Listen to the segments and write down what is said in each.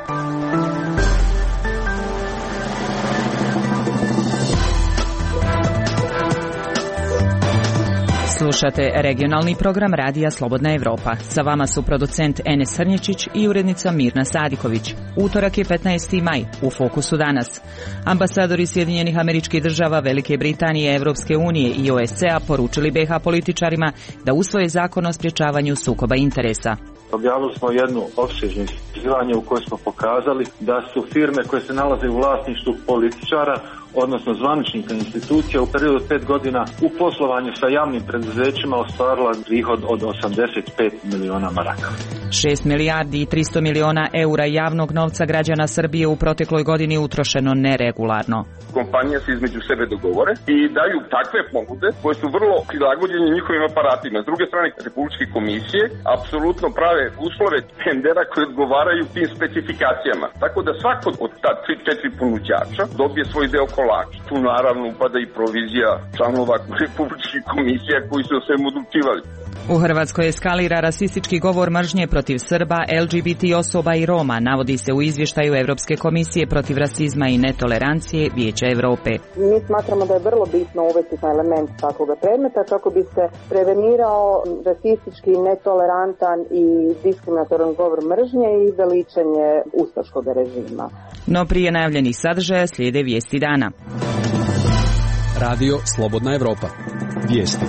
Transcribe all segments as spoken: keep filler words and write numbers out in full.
Slušate regionalni program Radija Slobodna Evropa. Sa vama su producent Enes Srnječić i urednica Mirna Sadiković. Utorak je petnaesti maj. U fokusu danas. Ambasadori Sjedinjenih Američkih Država, Velike Britanije, Evropske unije i O S C A poručili B H političarima da usvoje zakon o sprječavanju sukoba interesa. Objavili smo jednu opsežno istraživanje u kojoj smo pokazali da su firme koje se nalaze u vlasništvu političara, odnosno zvaničnika institucija, u periodu od pet godina u poslovanju sa javnim preduzećima ostvarila prihod od osamdeset pet miliona maraka. šest milijardi i tristo miliona eura javnog novca građana Srbije u protekloj godini utrošeno neregularno. Kompanije se između sebe dogovore i daju takve ponude koje su vrlo prilagođene njihovim aparatima. S druge strane, republičke komisije apsolutno prave uslove tendera koje odgovaraju tim specifikacijama. Tako da svako od ta tri četiri ponuđača dobije svoj deo kolača. Tu naravno upada i provizija članova republičkih komisija koji su o svemu odlučivali. U Hrvatskoj eskalira rasistički govor mržnje protiv Srba, L G B T osoba i Roma, navodi se u izvještaju Europske komisije protiv rasizma i netolerancije Vijeća Europe. Mi smatramo da je vrlo bitno uvesti element takvog predmeta kako bi se prevenirao rasistički, netolerantan i diskriminatoran govor mržnje i veličanje ustaškog režima. No prije najavljenih sadržaja slijede vijesti dana. Radio Slobodna Evropa. Vijesti.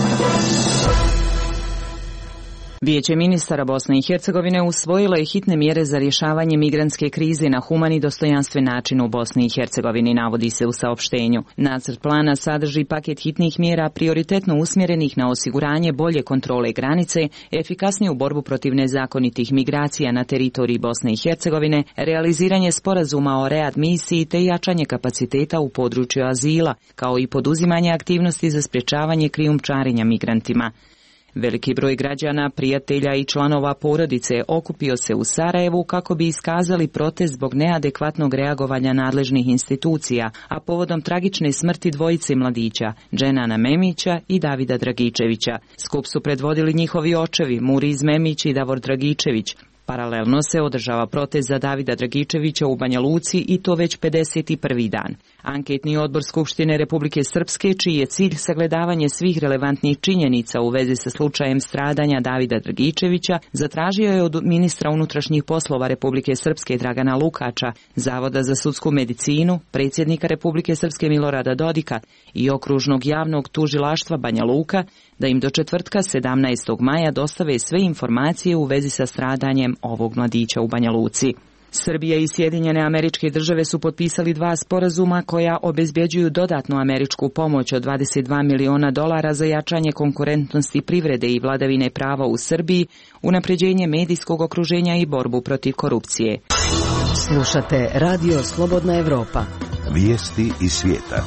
Vijeće ministara Bosne i Hercegovine usvojilo je hitne mjere za rješavanje migrantske krize na human i dostojanstven način u Bosni i Hercegovini, navodi se u saopštenju. Nacrt plana sadrži paket hitnih mjera prioritetno usmjerenih na osiguranje bolje kontrole granice, efikasniju borbu protiv nezakonitih migracija na teritoriji Bosne i Hercegovine, realiziranje sporazuma o readmisiji te jačanje kapaciteta u području azila, kao i poduzimanje aktivnosti za sprječavanje krijumčarenja migrantima. Veliki broj građana, prijatelja i članova porodice okupio se u Sarajevu kako bi iskazali protest zbog neadekvatnog reagovanja nadležnih institucija, a povodom tragične smrti dvojice mladića, Dženana Memića i Davida Dragičevića. Skup su predvodili njihovi očevi, Muriz Memić i Davor Dragičević. Paralelno se održava protest za Davida Dragičevića u Banja Luci i to već pedeset prvi dan. Anketni odbor Skupštine Republike Srpske, čiji je cilj sagledavanje svih relevantnih činjenica u vezi sa slučajem stradanja Davida Dragičevića, zatražio je od ministra unutrašnjih poslova Republike Srpske Dragana Lukača, Zavoda za sudsku medicinu, predsjednika Republike Srpske Milorada Dodika i okružnog javnog tužilaštva Banja Luka da im do četvrtka sedamnaestog maja dostave sve informacije u vezi sa stradanjem ovog mladića u Banja Luci. Srbija i Sjedinjene Američke Države su potpisali dva sporazuma koja obezbjeđuju dodatnu američku pomoć od dvadeset dva miliona dolara za jačanje konkurentnosti privrede i vladavine prava u Srbiji, unapređenje medijskog okruženja i borbu protiv korupcije. Slušate Radio Slobodna Evropa. Vijesti iz svijeta.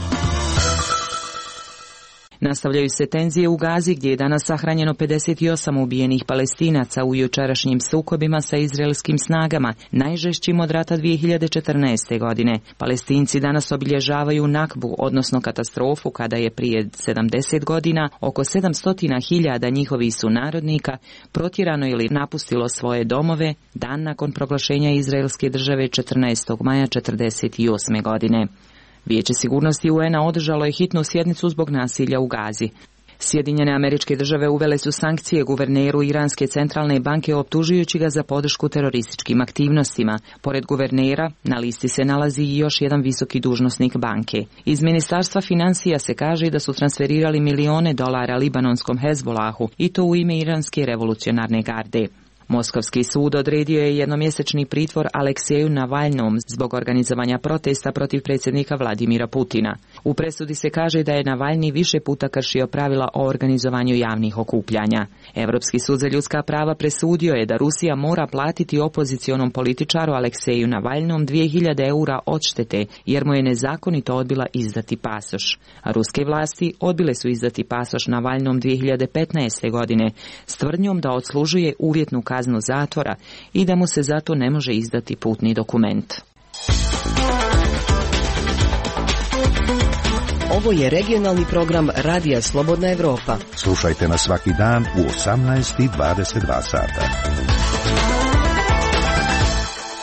Nastavljaju se tenzije u Gazi gdje je danas sahranjeno pedeset osam ubijenih Palestinaca u jučerašnjim sukobima sa izraelskim snagama, najžešćim od rata dvije hiljade četrnaeste. godine. Palestinci danas obilježavaju Nakbu, odnosno katastrofu kada je prije sedamdeset godina oko sedamsto hiljada njihovih sunarodnika protjerano ili napustilo svoje domove dan nakon proglašenja izraelske države četrnaestog maja četrdeset osme. godine. Vijeće sigurnosti U N A održalo je hitnu sjednicu zbog nasilja u Gazi. Sjedinjene Američke Države uvele su sankcije guverneru Iranske centralne banke optužujući ga za podršku terorističkim aktivnostima. Pored guvernera, na listi se nalazi i još jedan visoki dužnosnik banke. Iz Ministarstva financija se kaže da su transferirali milione dolara libanonskom Hezbolahu i to u ime Iranske revolucionarne garde. Moskovski sud odredio je jednomjesečni pritvor Alekseju Navalnom zbog organizovanja protesta protiv predsjednika Vladimira Putina. U presudi se kaže da je Navalni više puta kršio pravila o organizovanju javnih okupljanja. Europski sud za ljudska prava presudio je da Rusija mora platiti opozicionom političaru Alekseju Navalnom dvije hiljade eura odštete jer mu je nezakonito odbila izdati pasoš. A ruske vlasti odbile su izdati pasoš Navalnom dvije hiljade petnaeste. godine s tvrdnjom da odslužuje uvjetnu kaznu zatvora i da mu se zato ne može izdati putni dokument. Ovo je regionalni program Radija Slobodna Evropa. Slušajte nas svaki dan u osamnaest i dvadeset dva sata.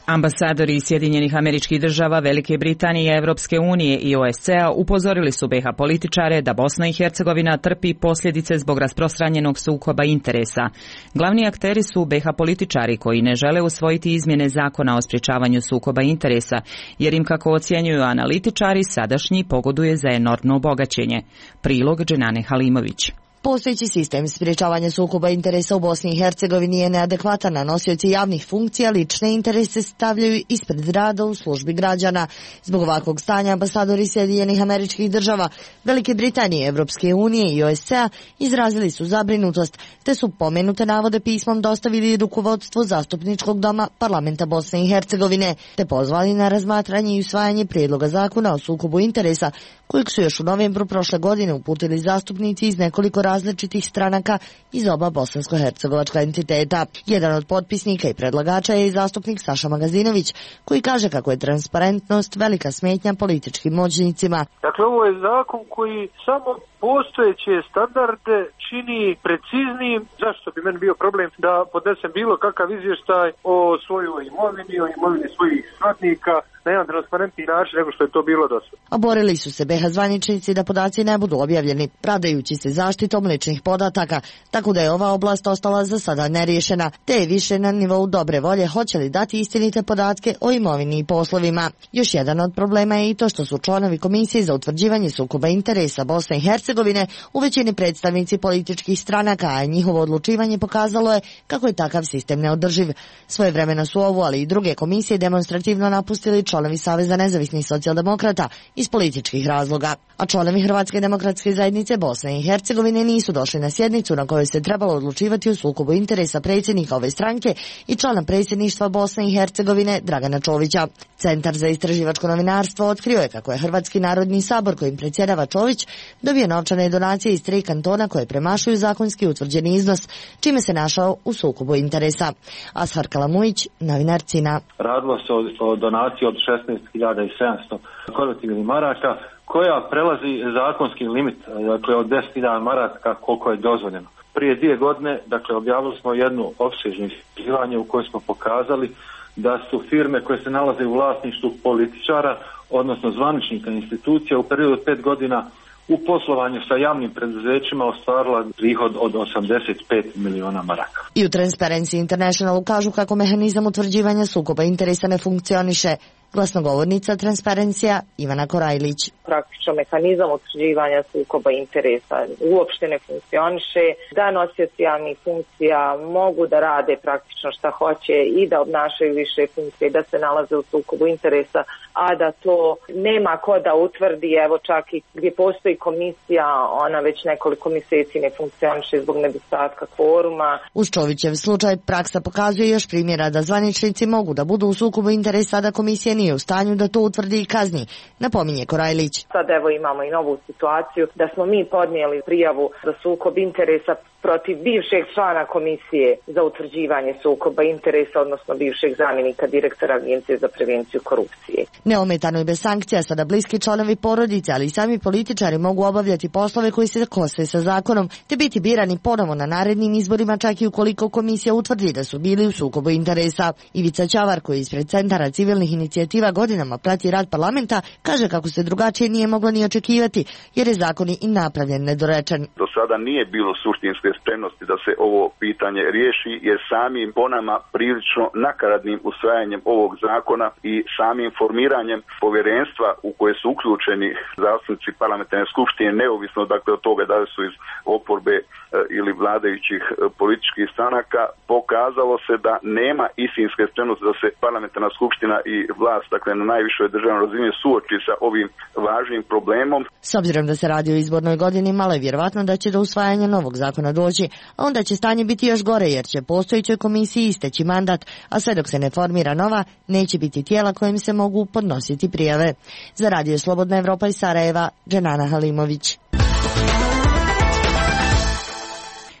Ambasadori Sjedinjenih Američkih Država, Velike Britanije, Evropske unije i O S C A upozorili su be ha političare da Bosna i Hercegovina trpi posljedice zbog rasprostranjenog sukoba interesa. Glavni akteri su be ha političari koji ne žele usvojiti izmjene zakona o sprječavanju sukoba interesa, jer im, kako ocjenjuju analitičari, sadašnji pogoduje za enormno bogaćenje. Prilog Dženane Halimović. Postojeći sistem sprječavanja sukoba interesa u Bosni i Hercegovini je neadekvatan, a nosioci javnih funkcija lične interese stavljaju ispred rada u službi građana. Zbog ovakvog stanja ambasadori Sjedinjenih Američkih Država, Velike Britanije, Evropske unije i O S C A izrazili su zabrinutost, te su pomenute navode pismom dostavili rukovodstvu zastupničkog doma Parlamenta Bosne i Hercegovine, te pozvali na razmatranje i usvajanje prijedloga zakona o sukobu interesa, kojeg su još u novembru prošle godine uputili zastupnici iz nekoliko različitih stranaka iz oba bosansko-hercegovačka entiteta. Jedan od potpisnika i predlagača je i zastupnik Saša Magazinović, koji kaže kako je transparentnost velika smetnja političkim moćnicima. Dakle, ovo je zakon koji samo postojeće standarde čini preciznijim. Zašto bi meni bio problem da podnesem bilo kakav izvještaj o svojoj imovini, o imovini svojih srodnika na jedan transparentni način nego što je to bilo do sada. A borili su se be ha zvaničnici da podaci ne budu objavljeni, pravdajući se zaštitom ličnih podataka, tako da je ova oblast ostala za sada neriješena, te je više na nivou dobre volje hoće li dati istinite podatke o imovini i poslovima. Još jedan od problema je i to što su članovi Komisije za utvrđivanje sukoba interesa Bosne i Hercegovine u većini predstavnici političkih stranaka, a njihovo odlučivanje pokazalo je kako je takav sistem neodrživ. Svojevremeno su ovu, ali i druge komisije demonstrativno napustili članovi Saveza nezavisnih socijaldemokrata iz političkih razloga, a članovi Hrvatske demokratske zajednice Bosne i Hercegovine nisu došli na sjednicu na kojoj se trebalo odlučivati o sukobu interesa predsjednika ove stranke i člana predsjedništva Bosne i Hercegovine Dragana Čovića. Centar za istraživačko novinarstvo otkrio je kako je Hrvatski narodni sabor, kojim predsjedava Čović, dobio novčane donacije iz tri kantona koje premašuju zakonski utvrđeni iznos, čime se našao u sukobu interesa. Ashar Kalamujić, novinar Cina. Radilo se o, o donaciji od šesnaest hiljada sedamsto konvertibilnih maraka, koja prelazi zakonski limit, dakle od deset hiljada maraka koliko je dozvoljeno. Prije dvije godine, dakle, objavili smo jednu opsežno istraživanje u kojoj smo pokazali da su firme koje se nalaze u vlasništvu političara, odnosno zvaničnika institucija, u periodu od pet godina u poslovanju sa javnim preduzećima ostvarila prihod od osamdeset pet miliona maraka. I u Transparency Internationalu kažu kako mehanizam utvrđivanja sukoba interesa ne funkcioniše. Glasnogovornica Transparencija Ivana Korajlić. Praktično mehanizam utvrđivanja sukoba interesa uopšte ne funkcioniše, da nosioci javnih funkcija mogu da rade praktično šta hoće i da obnašaju više funkcije, da se nalaze u sukobu interesa, a da to nema ko da utvrdi. Evo, čak i gdje postoji komisija, ona već nekoliko mjeseci ne funkcioniše zbog nedostatka kvoruma. Uz Čovićev slučaj praksa pokazuje još primjera da zvaničnici mogu da budu u sukobu interesa, da komisija nije u stanju da to utvrdi i kazni, napominje Korajlić. Sad evo imamo i novu situaciju da smo mi podnijeli prijavu za sukob interesa protiv bivšeg člana komisije za utvrđivanje sukoba interesa, odnosno bivšeg zamjenika direktora Agencije za prevenciju korupcije. Neometano i bez sankcija sada bliski članovi porodice, ali i sami političari mogu obavljati poslove koji se kose sa zakonom, te biti birani ponovo na narednim izborima, čak i ukoliko komisija utvrdi da su bili u sukobu interesa. Ivica Ćavar, koji ispred Centara civilnih inicijativa godinama prati rad parlamenta, kaže kako se drugačije nije moglo ni očekivati, jer je zakon i napravljen nedorečen. Do sada nije bilo suštinske spremnosti da se ovo pitanje riješi, jer samim po nama prilično nakaradnim usvajanjem ovog zakona i samim formiranjem povjerenstva u koje su uključeni zastupnici parlamentarne skupštine, neovisno dakle od toga da li su iz oporbe e, ili vladajućih e, političkih stranaka, pokazalo se da nema istinske spremnosti da se parlamentarna skupština i vlast, dakle na najvišoj državnoj razini, suoči sa ovim važnim problemom. S obzirom da se radi o izbornoj godini, malo je vjerovatno da će do usvajanja novog zakona doći, a onda će stanje biti još gore, jer će postojećoj komisiji isteći mandat, a sve dok se ne formira nova, neće biti tijela kojim se mogu podnositi prijave. Za Radio Slobodna Evropa iz Sarajeva, Dženana Halimović.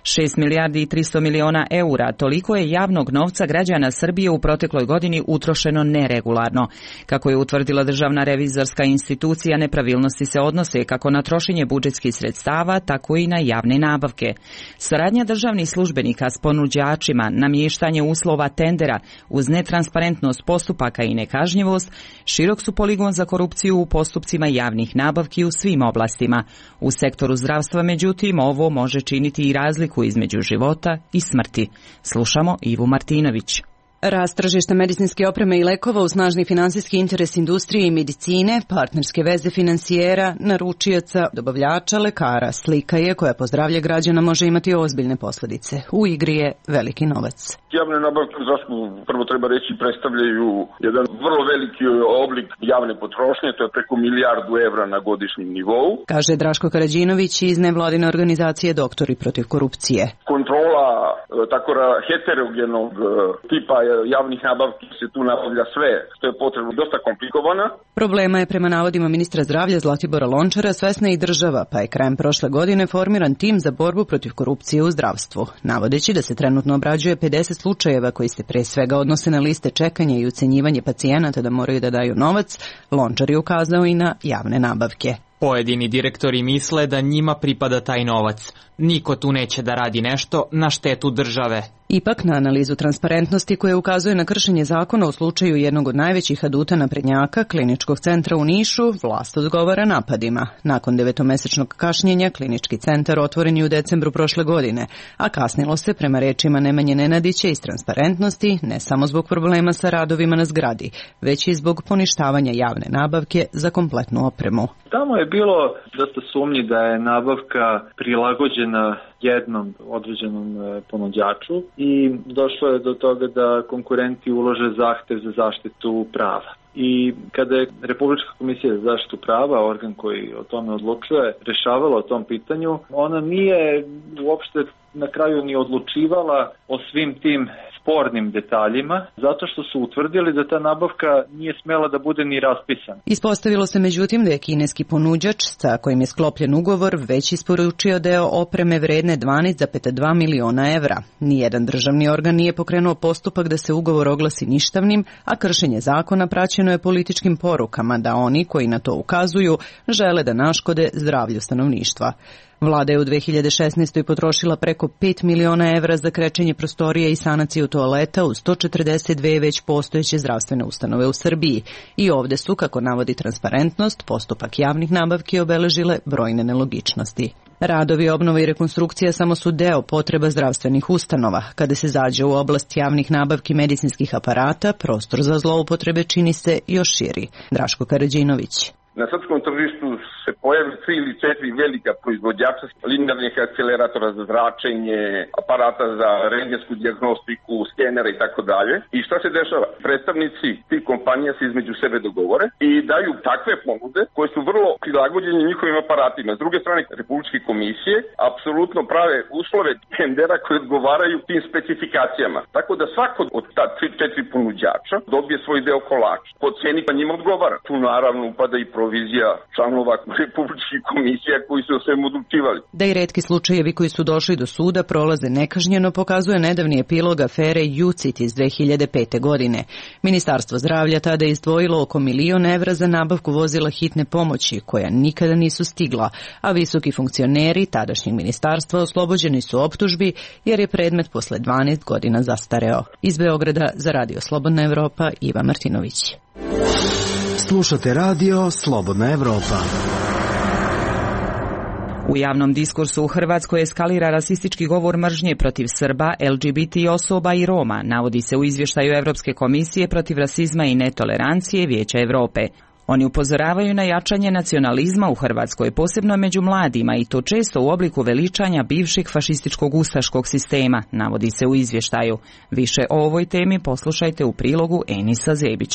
šest milijardi i tristo miliona eura, toliko je javnog novca građana Srbije u protekloj godini utrošeno neregularno. Kako je utvrdila Državna revizorska institucija, nepravilnosti se odnose kako na trošenje budžetskih sredstava, tako i na javne nabavke. Saradnja državnih službenika s ponuđačima, namještanje uslova tendera uz netransparentnost postupaka i nekažnjivost širok su poligon za korupciju u postupcima javnih nabavki u svim oblastima. U sektoru zdravstva, međutim, ovo može činiti i razliku između života i smrti. Slušamo Ivu Martinović. Rast tržišta medicinske opreme i lekova u snažni finansijski interes industrije i medicine, partnerske veze finansijera, naručioca, dobavljača, lekara, slika je koja po zdravlje građana može imati ozbiljne posljedice. U igri je veliki novac. Javne nabavke u zdravstvu, prvo treba reći, predstavljaju jedan vrlo veliki oblik javne potrošnje, to je preko milijardu evra na godišnjem nivou. Kaže Draško Karađinović iz nevladine organizacije Doktori protiv korupcije. Kontrola tako heterogenog tipa javnih nabavki, se tu nabavlja sve što je potrebno, dosta komplikovana. Problema je prema navodima ministra zdravlja Zlatibora Lončara svesna i država, pa je krajem prošle godine formiran tim za borbu protiv korupcije u zdravstvu. Navodeći da se trenutno obrađuje pedeset slučajeva koji se pre svega odnose na liste čekanja i ucenjivanje pacijenata da moraju da daju novac, Lončar je ukazao i na javne nabavke. Pojedini direktori misle da njima pripada taj novac. Niko tu neće da radi nešto na štetu države. Ipak, na analizu transparentnosti koja ukazuje na kršenje zakona u slučaju jednog od najvećih aduta naprednjaka, kliničkog centra u Nišu, vlast odgovara napadima. Nakon devetomesečnog kašnjenja, klinički centar otvoren je u decembru prošle godine, a kasnilo se, prema rečima Nemanje Nenadića, iz transparentnosti, ne samo zbog problema sa radovima na zgradi, već i zbog poništavanja javne nabavke za kompletnu opremu. Tamo je bilo dosta sumnji da je nabavka prilagođena jednom određenom ponuđaču i došlo je do toga da konkurenti ulože zahtev za zaštitu prava. I kada je Republička komisija za zaštitu prava, organ koji o tome odlučuje, rešavala o tom pitanju, ona nije uopšte na kraju ni odlučivala o svim tim spornim detaljima, zato što su utvrdili da ta nabavka nije smela da bude ni raspisana. Ispostavilo se međutim da je kineski ponuđač, sa kojim je sklopljen ugovor, već isporučio deo opreme vredne dvanaest zarez dva miliona evra. Nijedan državni organ nije pokrenuo postupak da se ugovor oglasi ništavnim, a kršenje zakona praćeno je političkim porukama da oni koji na to ukazuju žele da naškode zdravlju stanovništva. Vlada je u dve hiljade šesnaestoj potrošila preko pet miliona evra za krečenje prostorija i sanaciju toaleta u sto četrdeset dve već postojeće zdravstvene ustanove u Srbiji. I ovde su, kako navodi transparentnost, postupak javnih nabavki obeležile brojne nelogičnosti. Radovi, obnova i rekonstrukcija samo su deo potreba zdravstvenih ustanova. Kada se zađe u oblast javnih nabavki medicinskih aparata, prostor za zloupotrebe čini se još širi. Draško Karađinović. Na srpskom tržištu se pojavi tri ili četiri velika proizvođača linearnih akceleratora za zračenje, aparata za rentgensku dijagnostiku, skenera i tako dalje. I šta se dešava? Predstavnici tih kompanija se između sebe dogovore i daju takve ponude koje su vrlo prilagođene njihovim aparatima. S druge strane, republičke komisije apsolutno prave uslove tendera koji odgovaraju tim specifikacijama. Tako da svako od ta tri četiri ponuđača dobije svoj deo kolača. Po ceni pa njima odgovara. Tu naravno upada i provizija članova republičkih komisija koji su o svemu odlučivali. Da i retki slučajevi koji su došli do suda prolaze nekažnjeno pokazuje nedavni epilog afere Jucit iz dve hiljade pete. godine. Ministarstvo zdravlja tada je izdvojilo oko milion evra za nabavku vozila hitne pomoći, koja nikada nisu stigla, a visoki funkcioneri tadašnjeg ministarstva oslobođeni su optužbi jer je predmet posle dvanaest godina zastareo. Iz Beograda za Radio Slobodna Evropa, Iva Martinović. Slušate radio Slobodna Evropa. U javnom diskursu u Hrvatskoj eskalira rasistički govor mržnje protiv Srba, L G B T osoba i Roma, navodi se u izvještaju Evropske komisije protiv rasizma i netolerancije Vijeća Evrope. Oni upozoravaju na jačanje nacionalizma u Hrvatskoj, posebno među mladima, i to često u obliku veličanja bivšeg fašističkog ustaškog sistema, navodi se u izvještaju. Više o ovoj temi poslušajte u prilogu Enisa Zebića.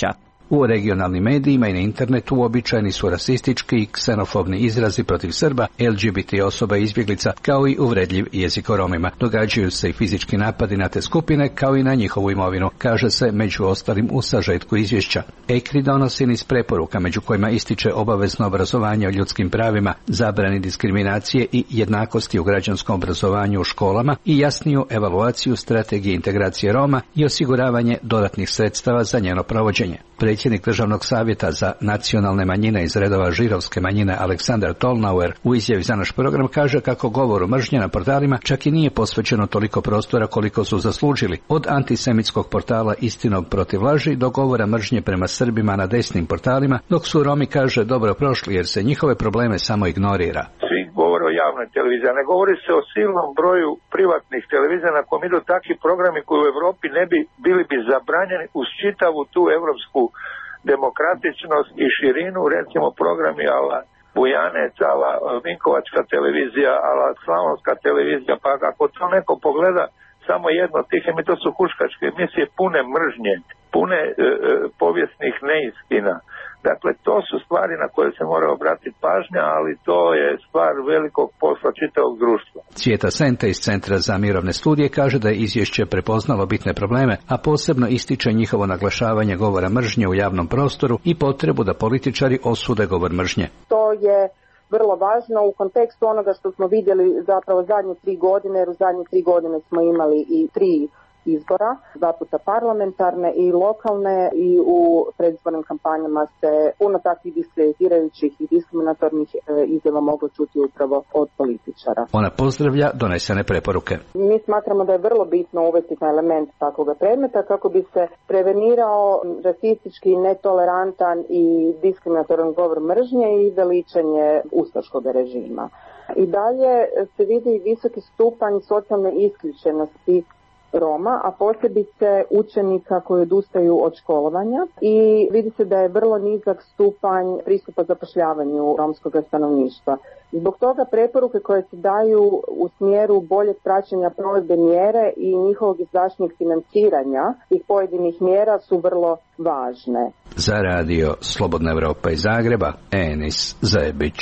U regionalnim medijima i na internetu uobičajeni su rasistički i ksenofobni izrazi protiv Srba, L G B T osoba i izbjeglica, kao i uvredljiv jezik o Romima. Događaju se i fizički napadi na te skupine, kao i na njihovu imovinu, kaže se među ostalim u sažetku izvješća. E C R I donosi niz preporuka, među kojima ističe obavezno obrazovanje o ljudskim pravima, zabrani diskriminacije i jednakosti u građanskom obrazovanju u školama i jasniju evaluaciju strategije integracije Roma i osiguravanje dodatnih sredstava za njeno provođenje. Predsjednik Državnog savjeta za nacionalne manjine iz redova židovske manjine Aleksandar Tolnauer u izjavi za naš program kaže kako govoru mržnje na portalima čak i nije posvećeno toliko prostora koliko su zaslužili, od antisemitskog portala Istinom protiv laži do govora mržnje prema Srbima na desnim portalima, dok su Romi, kaže, dobro prošli jer se njihove probleme samo ignorira. Svi govore o javnoj televiziji, a ne govori se o silnom broju privatnih televizija na kojem idu takvi programi koji u Europi ne bi bili bi zabranjeni uz čitavu tu evropsku demokratičnost i širinu, recimo programi ala Bujanec, ala Vinkovačka televizija, ala Slavonska televizija, pa ako to neko pogleda samo jedno od tih emisija, to su huškačke emisije pune mržnje, pune e, e, povijesnih neistina. Dakle, to su stvari na koje se mora obratiti pažnja, ali to je stvar velikog posla čitavog društva. Cvijeta Sente iz Centra za mirovne studije kaže da je izvješće prepoznalo bitne probleme, a posebno ističe njihovo naglašavanje govora mržnje u javnom prostoru i potrebu da političari osude govor mržnje. To je vrlo važno u kontekstu onoga što smo vidjeli zapravo zadnje tri godine, jer u zadnje tri godine smo imali i tri izbora, dva puta parlamentarne i lokalne, i u predizbornim kampanjama se puno takvih diskreditirajućih i diskriminatornih e, izjava moglo čuti upravo od političara. Ona pozdravlja donesene preporuke. Mi smatramo da je vrlo bitno uvesti na element takvog predmeta kako bi se prevenirao rasistički, netolerantan i diskriminatoran govor mržnje i veličanje ustaškog režima. I dalje se vidi visoki stupanj socijalne isključenosti Roma, a posebice učenika koji odustaju od školovanja, i vidi se da je vrlo nizak stupanj pristupa zapošljavanju romskog stanovništva. Zbog toga preporuke koje se daju u smjeru boljeg praćenja provedbe mjere i njihovog izdašnjeg financiranja tih pojedinih mjera su vrlo važne. Za radio Slobodna Evropa iz Zagreba, Enis Zajebić.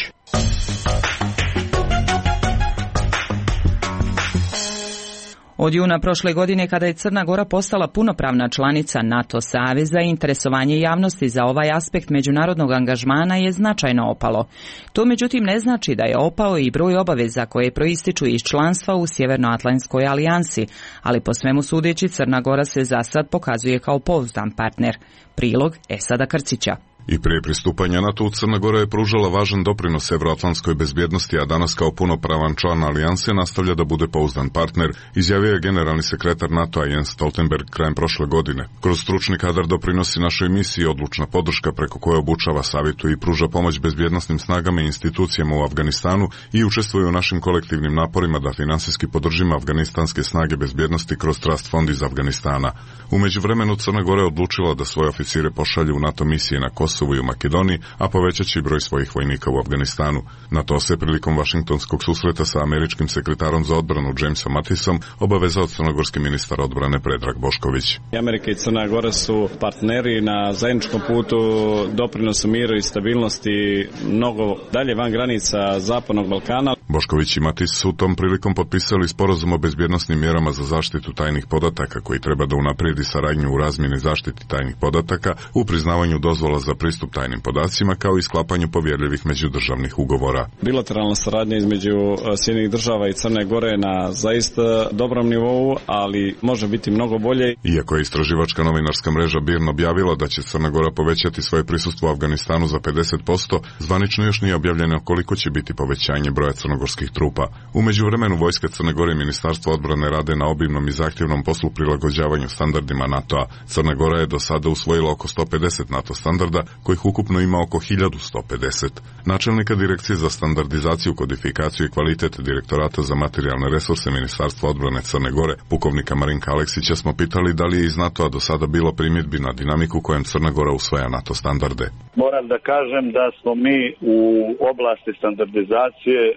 Od juna prošle godine, kada je Crna Gora postala punopravna članica NATO saveza, interesovanje javnosti za ovaj aspekt međunarodnog angažmana je značajno opalo. To međutim ne znači da je opao i broj obaveza koje proističu iz članstva u Sjevernoatlantskoj alijansi, ali po svemu sudeći Crna Gora se za sad pokazuje kao pouzdan partner. Prilog Esada Krcića. I prije pristupanja NATO, Crna Gora je pružala važan doprinos evroatlantskoj bezbjednosti, a danas kao punopravan član alijanse nastavlja da bude pouzdan partner, izjavio je generalni sekretar NATO-a Jens Stoltenberg krajem prošle godine. Kroz stručni kadar doprinosi našoj misiji odlučna podrška preko koje obučava, savjetuje i pruža pomoć bezbjednosnim snagama i institucijama u Afganistanu i učestvuje u našim kolektivnim naporima da finansijski podržimo afganistanske snage bezbjednosti kroz Trust fond iz Afganistana. U međuvremenu Crna Gora je odlučila da svoje oficire pošalje u NATO misije na Kosovu i u Makedoniji, a povećat će broj svojih vojnika u Afganistanu. Na to se prilikom vašingtonskog susreta sa američkim sekretarom za odbranu Jamesom Mattisom obavezao crnogorski ministar odbrane Predrag Bošković. Amerika i Crna Gora su partneri na zajedničkom putu doprinosu miru i stabilnosti mnogo dalje van granica Zapadnog Balkana. Bošković i Matis su u tom prilikom potpisali sporazum o bezbjednosnim mjerama za zaštitu tajnih podataka koji treba da unaprijedi saradnju u razmjeni zaštiti tajnih podataka, u priznavanju dozvola za pristup tajnim podacima, kao i sklapanju povjerljivih međudržavnih ugovora. Bilateralna saradnja između Sjedinjenih država i Crne Gore je na zaista dobrom nivou, ali može biti mnogo bolje. Iako je istraživačka novinarska mreža B I R N objavila da će Crna Gora povećati svoje prisustvo u Afganistanu za pedeset posto, zvanično još nije objavljeno koliko će biti povećanje broja crnogorskih trupa. U međuvremenu vojske Crne Gore i Ministarstvo odbrane rade na obimnom i zahtjevnom poslu prilagođavanju standardima NATO-a. Crna Gora je do sada usvojila oko sto pedeset NATO standarda, kojih ukupno ima oko hiljadu sto pedeset. Načelnika Direkcije za standardizaciju, kodifikaciju i kvalitet Direktorata za materijalne resurse Ministarstva odbrane Crne Gore, pukovnika Marinka Aleksića, smo pitali da li je iz NATO-a do sada bilo primjedbi na dinamiku kojem Crna Gora usvaja NATO standarde. Moram da kažem da smo mi u oblasti standardizacije postigli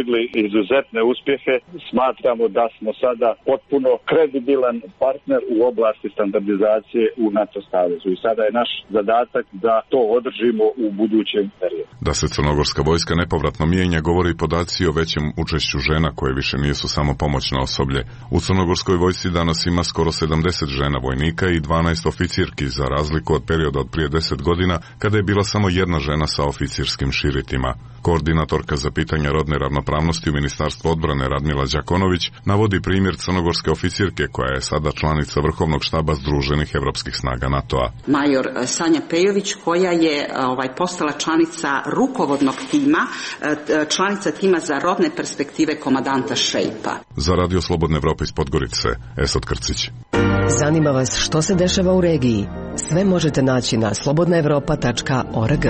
postigli izuzetne uspjehe. Smatramo da smo sada potpuno kredibilan partner u oblasti standardizacije u NATO savezu i sada je naš zadatak da to održimo u budućem periodu. Da se crnogorska vojska nepovratno mijenja govori podaci o većem učešću žena koje više nisu samo pomoćno osoblje. U crnogorskoj vojsci danas ima skoro sedamdeset žena vojnika i dvanaest oficirki za razliku od perioda od prije deset godina kada je bila samo jedna žena sa oficirskim širitima. Koordinatorka za pitanja rodne ravnopravnosti u Ministarstvu odbrane Radmila Đakonović navodi primjer crnogorske oficirke koja je sada članica Vrhovnog štaba Združenih evropskih snaga NATO-a. Major Sanja Pejović koja je ovaj, postala članica rukovodnog tima, članica tima za rodne perspektive komandanta Šejpa. Za Radio Slobodne Evrope iz Podgorice, Esad Krcić. Zanima vas što se dešava u regiji? Sve možete naći na slobodna evropa tačka org.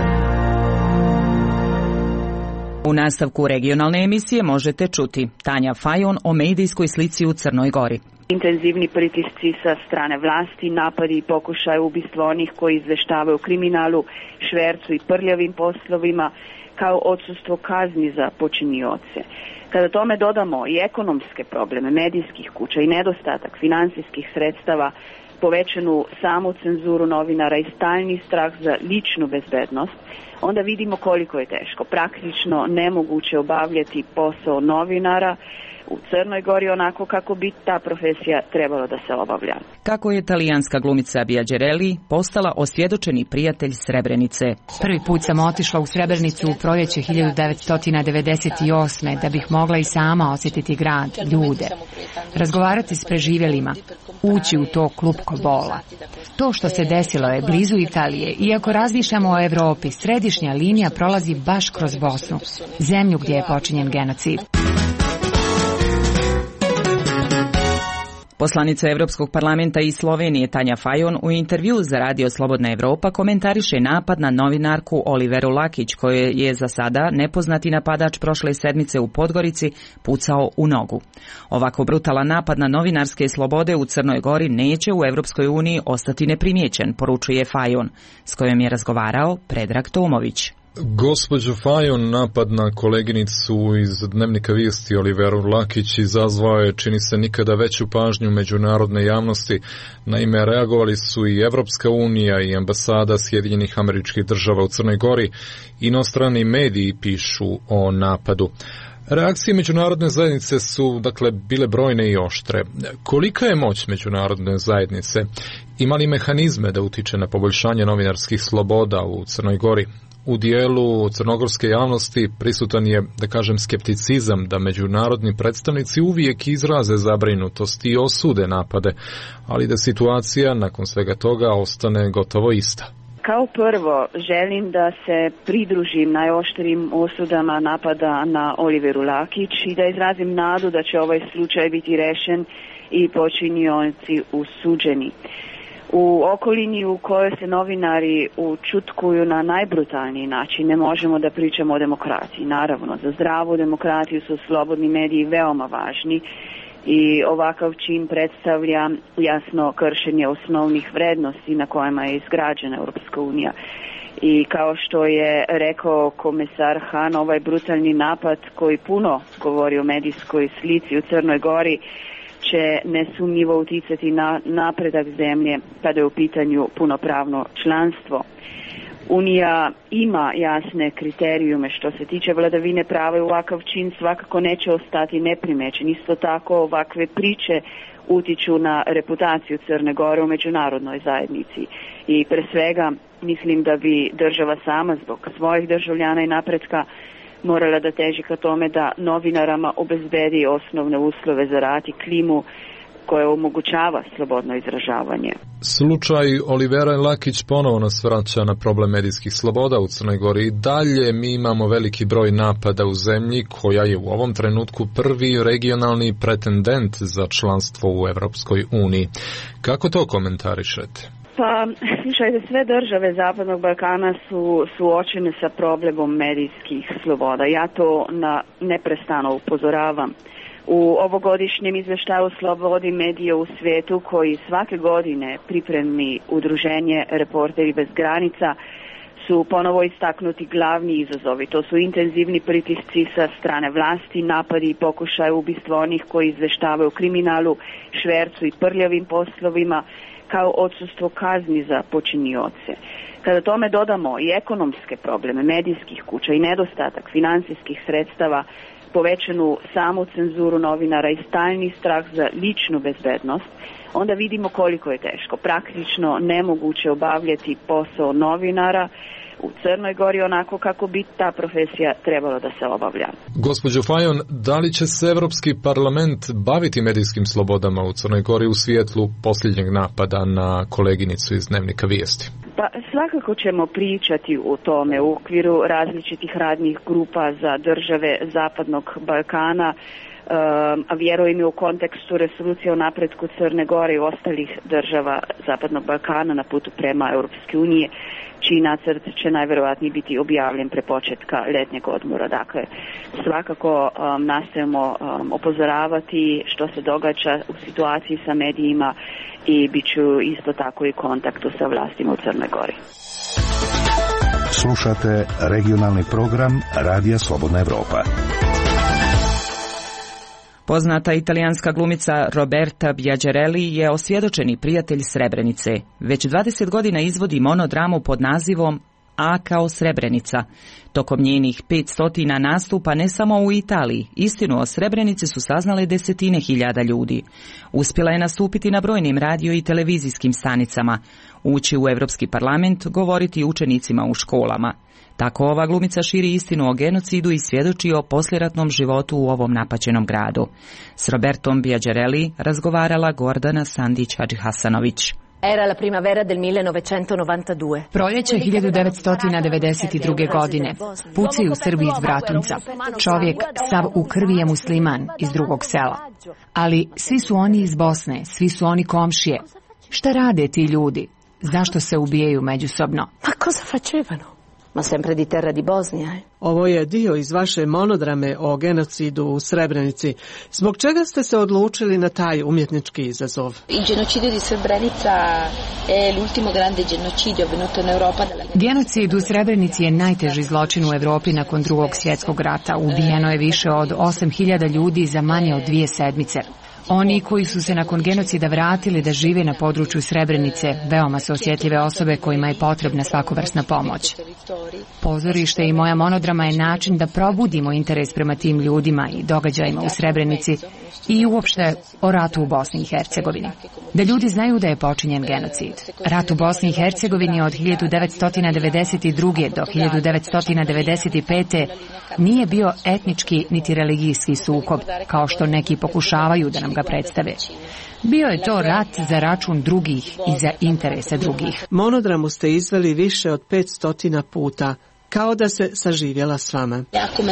U nastavku regionalne emisije možete čuti Tanja Fajon o medijskoj slici u Crnoj Gori. Intenzivni pritisci sa strane vlasti, napadi i pokušaj ubistva onih koji izveštavaju o kriminalu, švercu i prljavim poslovima, kao odsustvo kazni za počinioce. Kada tome dodamo i ekonomske probleme medijskih kuća i nedostatak finansijskih sredstava, povećanu samu cenzuru novinara i stalni strah za ličnu bezbednost, onda vidimo koliko je teško, praktično nemoguće obavljati posao novinara u Crnoj Gori onako kako bi ta profesija trebala da se obavlja. Kako je talijanska glumica Bia Gerelli postala osvjedočeni prijatelj Srebrenice. Prvi put sam otišla u Srebrenicu u proljeće hiljadu devetsto devedeset osme da bih mogla i sama osjetiti grad, ljude, razgovarati s preživjelima, ući u to klupko bola. To što se desilo je blizu Italije, iako razmišljamo o Evropi, središnja linija prolazi baš kroz Bosnu, zemlju gdje je počinjen genocid. Poslanica Evropskog parlamenta iz Slovenije Tanja Fajon u intervju za Radio Slobodna Evropa komentariše napad na novinarku Oliveru Lakić, kojoj je za sada nepoznati napadač prošle sedmice u Podgorici pucao u nogu. Ovako brutalan napad na novinarske slobode u Crnoj Gori neće u Evropskoj uniji ostati neprimijećen, poručuje Fajon, s kojom je razgovarao Predrag Tomović. Gospođo Fajon, napad na koleginicu iz Dnevnika vijesti Oliveru Lakić izazvao je, čini se, nikada veću pažnju međunarodne javnosti. Naime, reagovali su i Evropska unija i ambasada Sjedinjenih Američkih Država u Crnoj Gori. Inostrani mediji pišu o napadu. Reakcije međunarodne zajednice su, dakle, bile brojne i oštre. Kolika je moć međunarodne zajednice? Ima li mehanizme da utiče na poboljšanje novinarskih sloboda u Crnoj Gori? U dijelu crnogorske javnosti prisutan je, da kažem, skepticizam da međunarodni predstavnici uvijek izraze zabrinutost i osude napade, ali da situacija nakon svega toga ostane gotovo ista. Kao prvo, želim da se pridružim najoštrijim osudama napada na Oliveru Lakić i da izrazim nadu da će ovaj slučaj biti rešen i počinioci usuđeni. U okolini u kojoj se novinari učutkuju na najbrutalniji način ne možemo da pričamo o demokraciji. Naravno, za zdravu demokratiju su slobodni mediji veoma važni i ovakav čin predstavlja jasno kršenje osnovnih vrednosti na kojima je izgrađena Europska unija. I kao što je rekao komesar Han, ovaj brutalni napad koji puno govori o medijskoj slici u Crnoj Gori će nesumnjivo uticati na napredak zemlje kada je u pitanju punopravno članstvo. Unija ima jasne kriterijume što se tiče vladavine prava i ovakav čin svakako neće ostati neprimećen. Isto tako ovakve priče utiču na reputaciju Crne Gore u međunarodnoj zajednici. I pre svega mislim da bi država sama zbog svojih državljana i napretka morala da teži ka tome da novinarama obezbedi osnovne uslove za rad i klimu koja omogućava slobodno izražavanje. Slučaj Olivera Lakić ponovo nas vraća na problem medijskih sloboda u Crnoj Gori. I dalje mi imamo veliki broj napada u zemlji koja je u ovom trenutku prvi regionalni pretendent za članstvo u Evropskoj uniji. Kako to komentarišete? Pa, slušajte, sve države Zapadnog Balkana su suočene sa problemom medijskih sloboda. Ja to na, neprestano upozoravam. U ovogodišnjem izveštaju o slobodi medija u svijetu, koji svake godine pripremi udruženje Reporteri bez granica, su ponovo istaknuti glavni izazovi. To su intenzivni pritisci sa strane vlasti, napadi i pokušaje ubistva onih koji izveštavaju o kriminalu, švercu i prljavim poslovima, kao odsustvo kazni za počinioce. Kada tome dodamo i ekonomske probleme medijskih kuća i nedostatak financijskih sredstava, povećanu samu cenzuru novinara i stalni strah za ličnu bezbednost, onda vidimo koliko je teško, praktično nemoguće obavljati posao novinara u Crnoj Gori onako kako bi ta profesija trebala da se obavlja. Gospođo Fajon, da li će se Evropski parlament baviti medijskim slobodama u Crnoj Gori u svijetlu posljednjeg napada na koleginicu iz Dnevnika Vijesti? Pa svakako ćemo pričati o tome u okviru različitih radnih grupa za države Zapadnog Balkana, a vjerujem i u kontekstu rezolucije o napretku Crne Gore i ostalih država Zapadnog Balkana na putu prema Europske unije, čiji nacrt će najverovatnije biti objavljen pre početka letnjeg odmora. Dakle, svakako um, nastojimo um, upozoravati što se događa u situaciji sa medijima i bit ću isto tako i kontaktu sa vlastima u Crnoj Gori. Slušate regionalni program Radija Slobodna Evropa. Poznata italijanska glumica Roberta Biagerelli je osvjedočeni prijatelj Srebrenice. Već dvadeset godina izvodi monodramu pod nazivom A kao Srebrenica. Tokom njenih petstotina nastupa ne samo u Italiji, istinu o Srebrenici su saznale desetine hiljada ljudi. Uspjela je nastupiti na brojnim radio i televizijskim stanicama, ući u Europski parlament, govoriti učenicima u školama. Tako ova glumica širi istinu o genocidu i svjedoči o posljeratnom životu u ovom napaćenom gradu. S Robertom Biagerelli razgovarala Gordana Sandić-Hadžihasanović. Era la primavera del millenovecentonovantadue. Proljeće hiljadu devetsto devedeset druge. godine. Pucaju Srbi iz Bratunca. Čovjek sav u krvi je musliman iz drugog sela. Ali svi su oni iz Bosne, svi su oni komšije. Šta rade ti ljudi? Zašto se ubijaju međusobno? Ma cosa facevano? Ma sempre di terra di Bosnia. Eh? Ovo je dio iz vaše monodrame o genocidu u Srebrenici. Zbog čega ste se odlučili na taj umjetnički izazov? Il genocidio di Srebrenica è l'ultimo grande genocidio avvenuto in Europa. Genocid u Srebrenici je najteži zločin u Evropi nakon drugog svjetskog rata. Ubijeno je više od osam hiljada ljudi za manje od dvije sedmice. Oni koji su se nakon genocida vratili da žive na području Srebrenice, veoma su osjetljive osobe kojima je potrebna svakovrsna pomoć. Pozorište i moja monodrama je način da probudimo interes prema tim ljudima i događajima u Srebrenici i uopšte o ratu u Bosni i Hercegovini. Da ljudi znaju da je počinjen genocid. Rat u Bosni i Hercegovini od hiljadu devetsto devedeset druge. do hiljadu devetsto devedeset pete. nije bio etnički niti religijski sukob, kao što neki pokušavaju da nam ga predstave. Bio je to rat za račun drugih i za interese drugih. Monodramu ste izveli više od petstotina puta, kao da se saživjela s vama.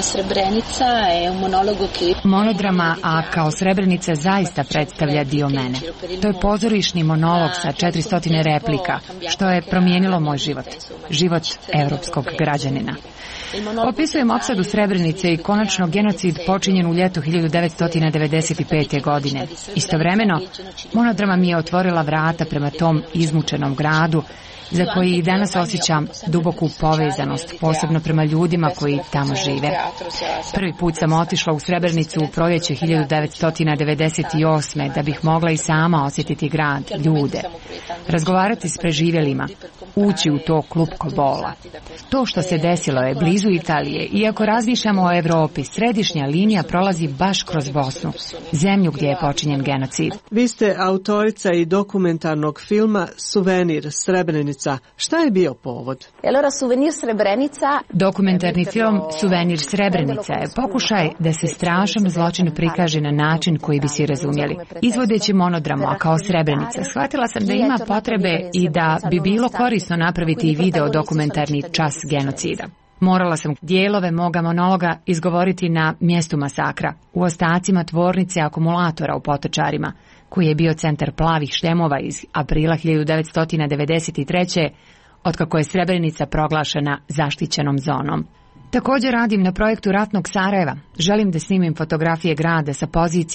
Monodrama A kao Srebrenica zaista predstavlja dio mene. To je pozorišni monolog sa četiristo replika, što je promijenilo moj život, život evropskog građanina. Opisujem opsadu Srebrenice i konačno genocid počinjen u ljetu hiljadu devetsto devedeset pete. godine. Istovremeno, monodrama mi je otvorila vrata prema tom izmučenom gradu, za koji i danas osjećam duboku povezanost, posebno prema ljudima koji tamo žive. Prvi put sam otišla u Srebrenicu u proljeće hiljadu devetsto devedeset osme. da bih mogla i sama osjetiti grad, ljude, razgovarati s preživjelima, ući u to klupko bola. To što se desilo je blizu Italije, iako razmišljamo o Evropi, središnja linija prolazi baš kroz Bosnu, zemlju gdje je počinjen genocid. Vi ste autorica i dokumentarnog filma Suvenir Srebrenica. Šta je bio povod? Dokumentarni film Suvenir Srebrenica je pokušaj da se strašan zločin prikaže na način koji bi si razumjeli. Izvodeći monodramu A kao Srebrenica, shvatila sam da ima potrebe i da bi bilo korisno napraviti i video dokumentarni čas genocida. Morala sam dijelove moga monologa izgovoriti na mjestu masakra, u ostacima tvornice akumulatora u Potočarima, koji je bio centar plavih štemova iz aprila hiljadu devetsto devedeset treće. otkako je Srebrenica proglašena zaštićenom zonom. Također radim na projektu Ratnog Sarajeva. Želim da snimim fotografije grada sa pozicija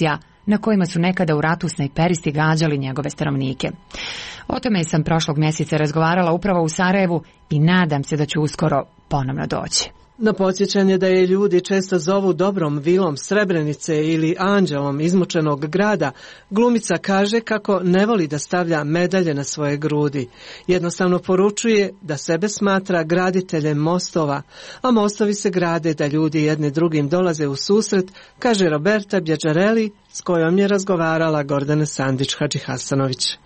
na kojima su nekada u ratu snajperisti gađali njegove stanovnike. O tome sam prošlog mjeseca razgovarala upravo u Sarajevu i nadam se da ću uskoro ponovno doći. Na podsjećanje da je ljudi često zovu dobrom vilom Srebrenice ili anđelom izmučenog grada, glumica kaže kako ne voli da stavlja medalje na svoje grudi. Jednostavno poručuje da sebe smatra graditeljem mostova, a mostovi se grade da ljudi jedni drugim dolaze u susret, kaže Roberta Bjeđareli, s kojom je razgovarala Gordana Sandić-Hadžihasanović.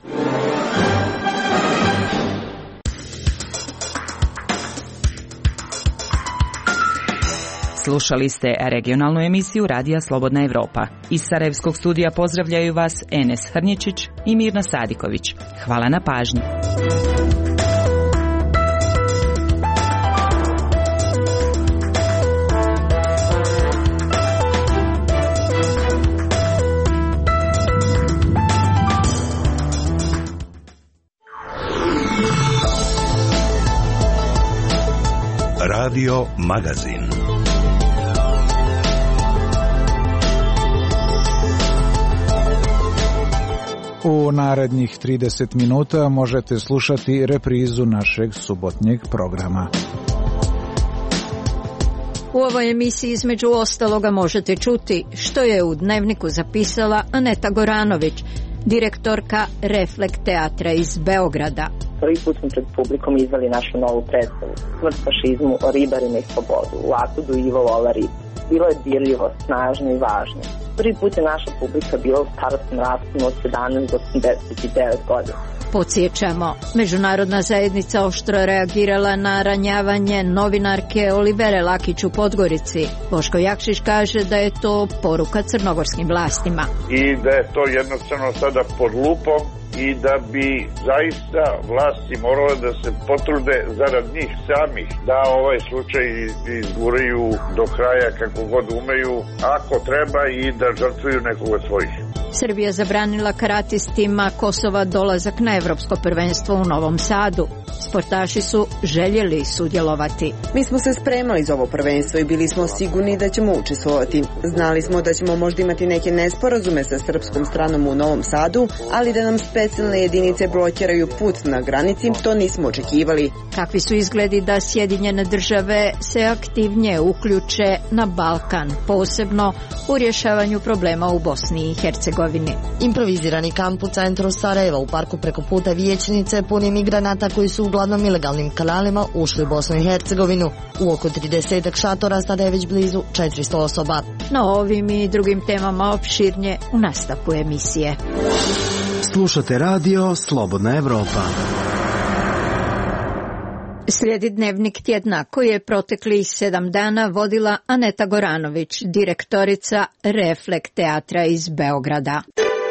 Slušali ste regionalnu emisiju Radija Slobodna Evropa. Iz Sarajevskog studija pozdravljaju vas Enes Hrnječić i Mirna Sadiković. Hvala na pažnji. Radio Magazin. U narednih trideset minuta možete slušati reprizu našeg subotnjeg programa. U ovoj emisiji između ostaloga možete čuti što je u Dnevniku zapisala Aneta Goranović, direktorka Reflekt teatra iz Beograda. Prvi put smo pred publikom izveli našu novu predstavu, Smrt fašizmu, o ribarima i slobodu, u Akudu Ivo Lola Ribar. Bilo je dirljivo, snažno i važno. Prvi put je naša publika bila u starostnom rasponu od sedamnaest do osamdeset devet godina. Podsjećamo, međunarodna zajednica oštro reagirala na ranjavanje novinarke Olivere Lakić u Podgorici. Boško Jakšić kaže da je to poruka crnogorskim vlastima. I da je to jednostavno sada pod lupom i da bi zaista vlasti morale da se potrude zarad njih samih da ovaj slučaj izguraju do kraja kako god umeju, ako treba, i da žrtvuju nekoga svojih. Srbija zabranila karatistima Kosova dolazak na evropsko prvenstvo u Novom Sadu. Sportaši su željeli sudjelovati. Mi smo se spremali za ovo prvenstvo i bili smo sigurni da ćemo učestvovati. Znali smo da ćemo možda imati neke nesporazume sa srpskom stranom u Novom Sadu, ali da nam specijalne jedinice blokiraju put na granici, to nismo očekivali. Kakvi su izgledi da Sjedinjene države se aktivnije uključe na Balkan, posebno u rješavanju problema u Bosni i Hercegovini. Improvizirani kamp u centru Sarajeva u parku preko puta Vijećnice puni migranata koji su uglavnom ilegalnim kanalima ušli u Bosnu i Hercegovinu. U oko trideset šatora sada je već blizu četiristo osoba. No ovim i drugim temama opširnije u nastavku emisije. Slušate radio Slobodna Evropa. Slijedi Dnevnik tjedna koji je proteklih sedam dana vodila Aneta Goranović, direktorica Reflekt teatra iz Beograda.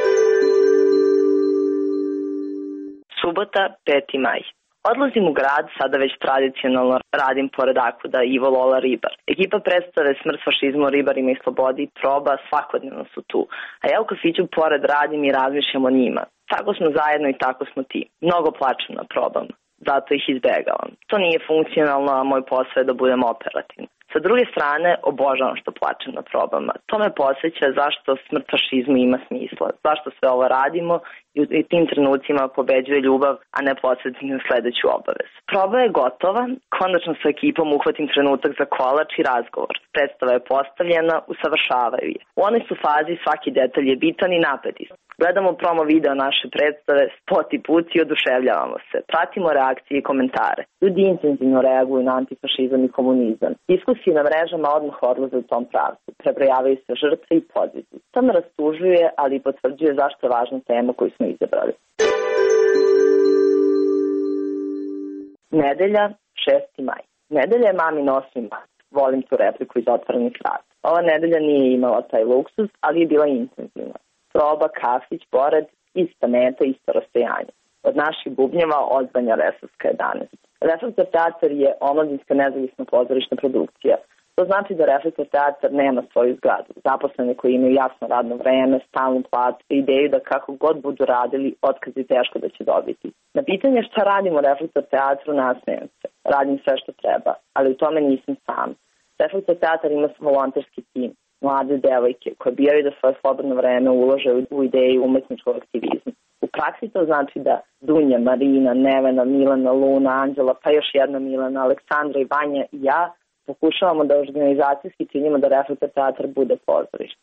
Subota, peti maj. Odlazim u grad, sada već tradicionalno radim pored Akuda Ivo Lola Ribar. Ekipa predstave Smrt fašizmu, o ribarima i slobodi proba svakodnevno su tu, a ja u kafiću pored radim i razmišljam o njima. Tako smo zajedno i tako smo ti. Mnogo plačem na probama, zato ih izbegavam. To nije funkcionalno, a moj posao je da budem operativna. Sa druge strane, obožavam što plačem na probama. To me podsjeća zašto Smrt fašizmu ima smisla, zašto sve ovo radimo i u tim trenucima pobeđuje ljubav, a ne podsjetim na sledeću obavezu. Proba je gotova, konačno sa ekipom uhvatim trenutak za kolač i razgovor. Predstava je postavljena, usavršavaju je. U onoj su fazi svaki detalj je bitan i napetis. Gledamo promo video naše predstave, spot i puci i oduševljavamo se. Pratimo reakcije i komentare. Ljudi intenzivno reaguju na antifašizam i komunizam. Diskusije na mrežama odmah odlaze u tom pravcu. Prebrojavaju se žrtve i pozivi. To me rastužuje, ali i potvrđuje zašto je važna tema koju smo izabrali. Nedelja, šesti maj. Nedelja je mamin osmi maj. Volim tu repliku iz Otvorenih vrata. Ova nedelja nije imala taj luksuz, ali je bila intenzivna. Proba, kafić, pored, ista meta, isto rastojanje. Od naših bubnjeva odbranja Reflekta jedanaest. Reflekta teatar je omladinska nezavisna pozorišna produkcija. To znači da Reflekta teatar nema svoju zgradu. Zaposlene koji imaju jasno radno vreme, stalnu platu i ideju da kako god budu radili, otkaz je teško da će dobiti. Na pitanje šta radimo u Reflekta teatru nasmejem se. Radim sve što treba, ali u tome nisam sam. Reflekta teatar ima volonterski tim. mlade devojke koje biraju da svoje slobodno vreme ulože u ideju umetničkog aktivizma. U praksi to znači da Dunja, Marina, Nevena, Milana, Luna, Anđela, pa još jedna Milana, Aleksandra i Vanja i ja pokušavamo da organizacijski ciljimo da Reflektor teatar bude pozorište.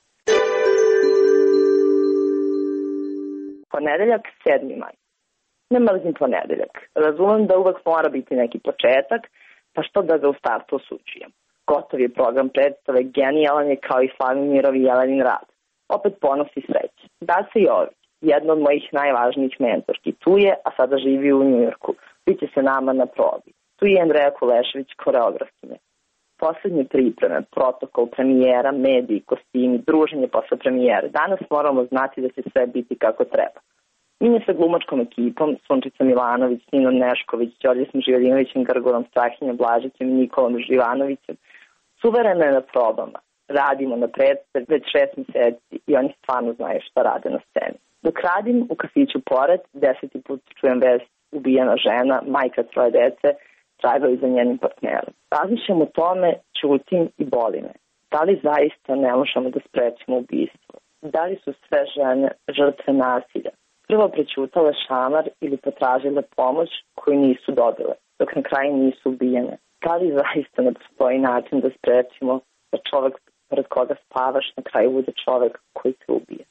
Ponedeljak, sedmi maj. Ne mrzim ponedeljak. Razumem da uvek mora biti neki početak, pa što da ga u startu osuđujem. Gotov je program predstave, genijalan je kao i Slavimirov i Jelenin rad. Opet ponos i sreće. Daca Jović, jedna od mojih najvažnijih mentorki, tu je, a sada živi u Njujorku. Biće se nama na probi. Tu je Andreja Kulešević, koreografkinja. Poslednje pripreme, protokol, premijera, mediji, kostimi, druženje posle premijere. Danas moramo znati da će sve biti kako treba. Mi je sa glumačkom ekipom, Sunčica Milanović, Nino Nešković, Đorđe Živadinovićem, Grgorom Strahinjom Blažićem i Nikolom Živanovićem. Suvereno je na probama. Radimo na predstavi već šest meseci i oni stvarno znaju šta rade na sceni. Dok radim u kafiću pored, deseti put čujem vest, ubijena žena, majka troje dece, tragaju za njenim partnerom. Razmišljam o tome, ćutim i boli me. Da li zaista ne možemo da sprečimo ubistvo? Da li su sve žene žrtve nasilja? Prvo prećutale šamar ili potražile pomoć koju nisu dobile, dok na kraju nisu ubijene. Da li zaista ne postoji način da sprečimo da čovek pred koga spavaš na kraju bude čovek koji te ubije?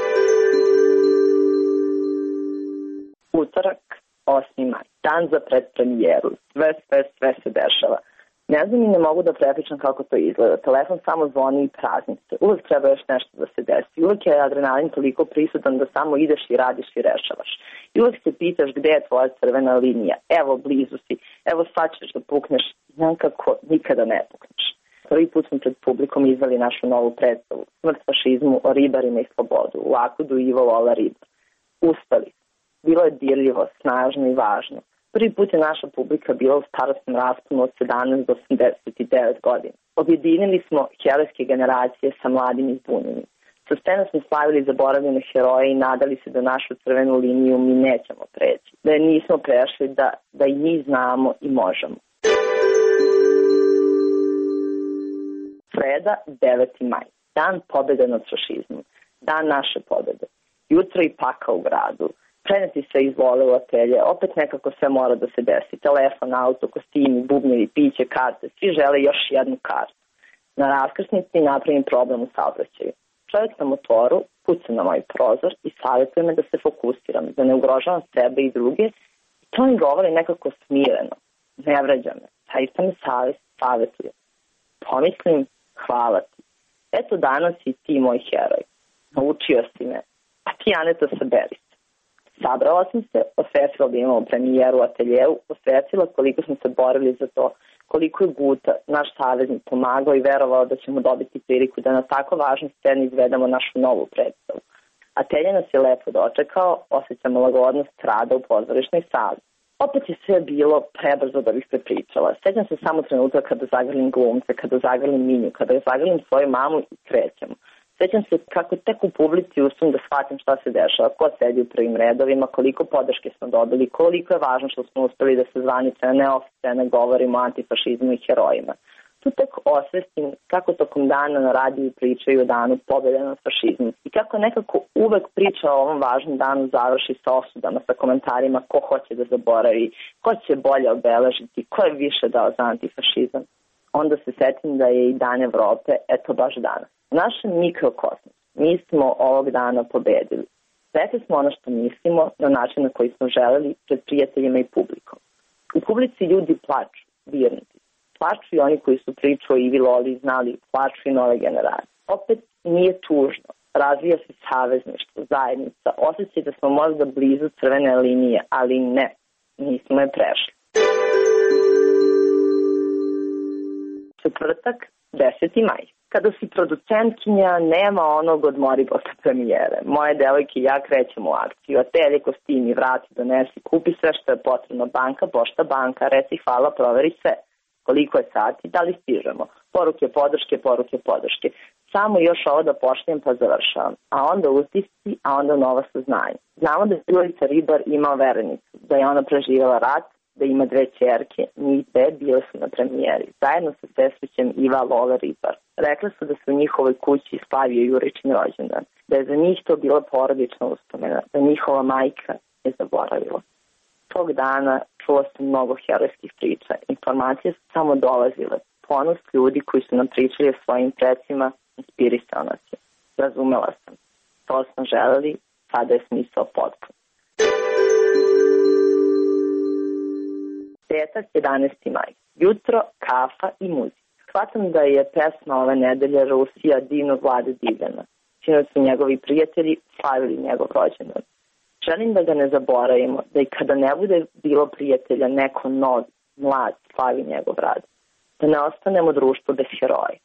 Utorak, osmi maj, dan za predpremijeru. Sve, sve, sve se dešava. Ne znam i ne mogu da prepričam kako to izgleda. Telefon samo zvoni i prazni se. Uvek treba još nešto da se desi. Uvek je adrenalin toliko prisutan da samo ideš i radiš i rešavaš. I uvek se pitaš gde je tvoja crvena linija. Evo, blizu si. Evo, sad ćeš da pukneš. Nekako nikada ne pukneš. Prvi put smo pred publikom izveli našu novu predstavu. Smrt fašizmu, o ribarima i slobodu. U Akudu Ivo Lola Ribar. Uspeli. Bilo je dirljivo, snažno i važno. Prvi put je naša publika bila u starostnom rasponu od sedamnaest do osamdeset devet godina. Objedinili smo herojske generacije sa mladim i zbunjenim. Sa scena smo slavili zaboravljene heroje i nadali se da našu crvenu liniju mi nećemo preći. Da je nismo prešli, da, da i mi znamo i možemo. Sreda, deveti maj. Dan pobjede nad fašizmom. Dan naše pobjede. Jutro i pakao u gradu. Preneti se izvole u atelje, opet nekako sve mora da se desi. Telefon, auto, kostimi, bubnjevi, piće, karte, svi žele još jednu kartu. Na raskrsnici napravim problem u saobraćaju. Čovjek na motoru puca na moj prozor i savjetuje me da se fokusiram, da ne ugrožavam sebe i druge. I to mi govori nekako smireno, ne vređa me, zaista me savjet, savjetuje. Pomislim, hvala ti. Eto danas i ti moj heroj. Naučio si me, a ti Aneta saberi. Sabrala sam se, osvestila da imamo premijeru u ateljevu, osvestila koliko smo se borili za to, koliko je Guta, naš saveznik, pomagao i verovao da ćemo dobiti priliku da na tako važnoj sceni izvedemo našu novu predstavu. Atelje nas je lepo dočekao, osjećamo lagodnost rada u pozorišnoj sali. Opet je sve bilo prebrzo da bih prepričala. Sjećam se samo trenutka kada zagrlim glumce, kada zagrlim Minju, kada zagrlim svoju mamu i krećemo. Sjećam se kako tek u publici uspem da shvatim šta se dešava, ko sedi u prvim redovima, koliko podrške smo dobili, koliko je važno što smo uspeli da se zvanice, neoficijalno govorimo o antifašizmu i herojima. Tu tek osvestim kako tokom dana na radiju pričaju o danu pobjede nad fašizmom i kako nekako uvek priča o ovom važnom danu završi sa osudama, sa komentarima ko hoće da zaboravi, ko će bolje obeležiti, ko je više dao za antifašizam. Onda se setim da je i Dan Evrope, eto baš danas. U našem mikrokosmu mi smo ovog dana pobedili. Rekli smo ono što mislimo na način na koji smo želeli pred prijateljima i publikom. U publici ljudi plaču, dirnuti. Plaču i oni koji su priču o Ivi Loli znali, plaču i nove generacije. Opet nije tužno. Razvija se savezništvo, zajednica, osjećaj da smo možda blizu crvene linije, ali ne, nismo je prešli. Četvrtak, deseti maj. Kada si producentkinja, nema onog odmori posle premijere. Moje devojke i ja krećemo u akciju. Atelje, kostimi, vrati, donesi, kupi sve što je potrebno. Banka, pošta, banka, reci hvala, proveri sve. Koliko je sati, da li stižemo. Poruke, podrške, poruke, podrške. Samo još ovo da pošljem pa završavam. A onda utisci, a onda nova saznanja. Znamo da je Ljubica Ribar imao verenicu, da je ona preživjela rat, da ima dve ćerke, njih dve bile su na premijeri, zajedno sa sestrićem Iva Lola Ribar. Rekle su da se u njihovoj kući slavio Juričin rođendan, da je za njih to bila porodična uspomena, da njihova majka je zaboravila. Tog dana čula sam mnogo herojskih priča, informacije su samo dolazile. Ponos ljudi koji su nam pričali o svojim precima inspirisao nas je. Razumela sam. To smo želeli, sada je smisao potpun. Petak, jedanaesti maj. Jutro, kafa i muzika. Shvatam da je pesma ove nedelje Rusija divnog Vlade Divljana. Sinoć su njegovi prijatelji slavili njegov rođendan. Želim da ga ne zaboravimo, da i kada ne bude bilo prijatelja, neko nov, mlad slavi njegov rad. Da ne ostanemo društvo bez heroja.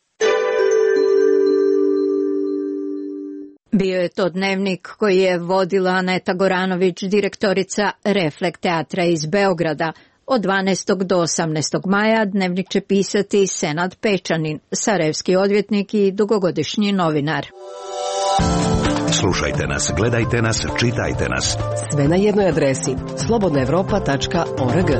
Bio je to dnevnik koji je vodila Aneta Goranović, direktorica Reflekt teatra iz Beograda. Od dvanaestog do osamnaestog maja dnevnik će pisati Senad Pečanin, sarajevski odvjetnik i dugogodišnji novinar. Slušajte nas, gledajte nas, čitajte nas. Sve na jednoj adresi slobodna evropa tačka org.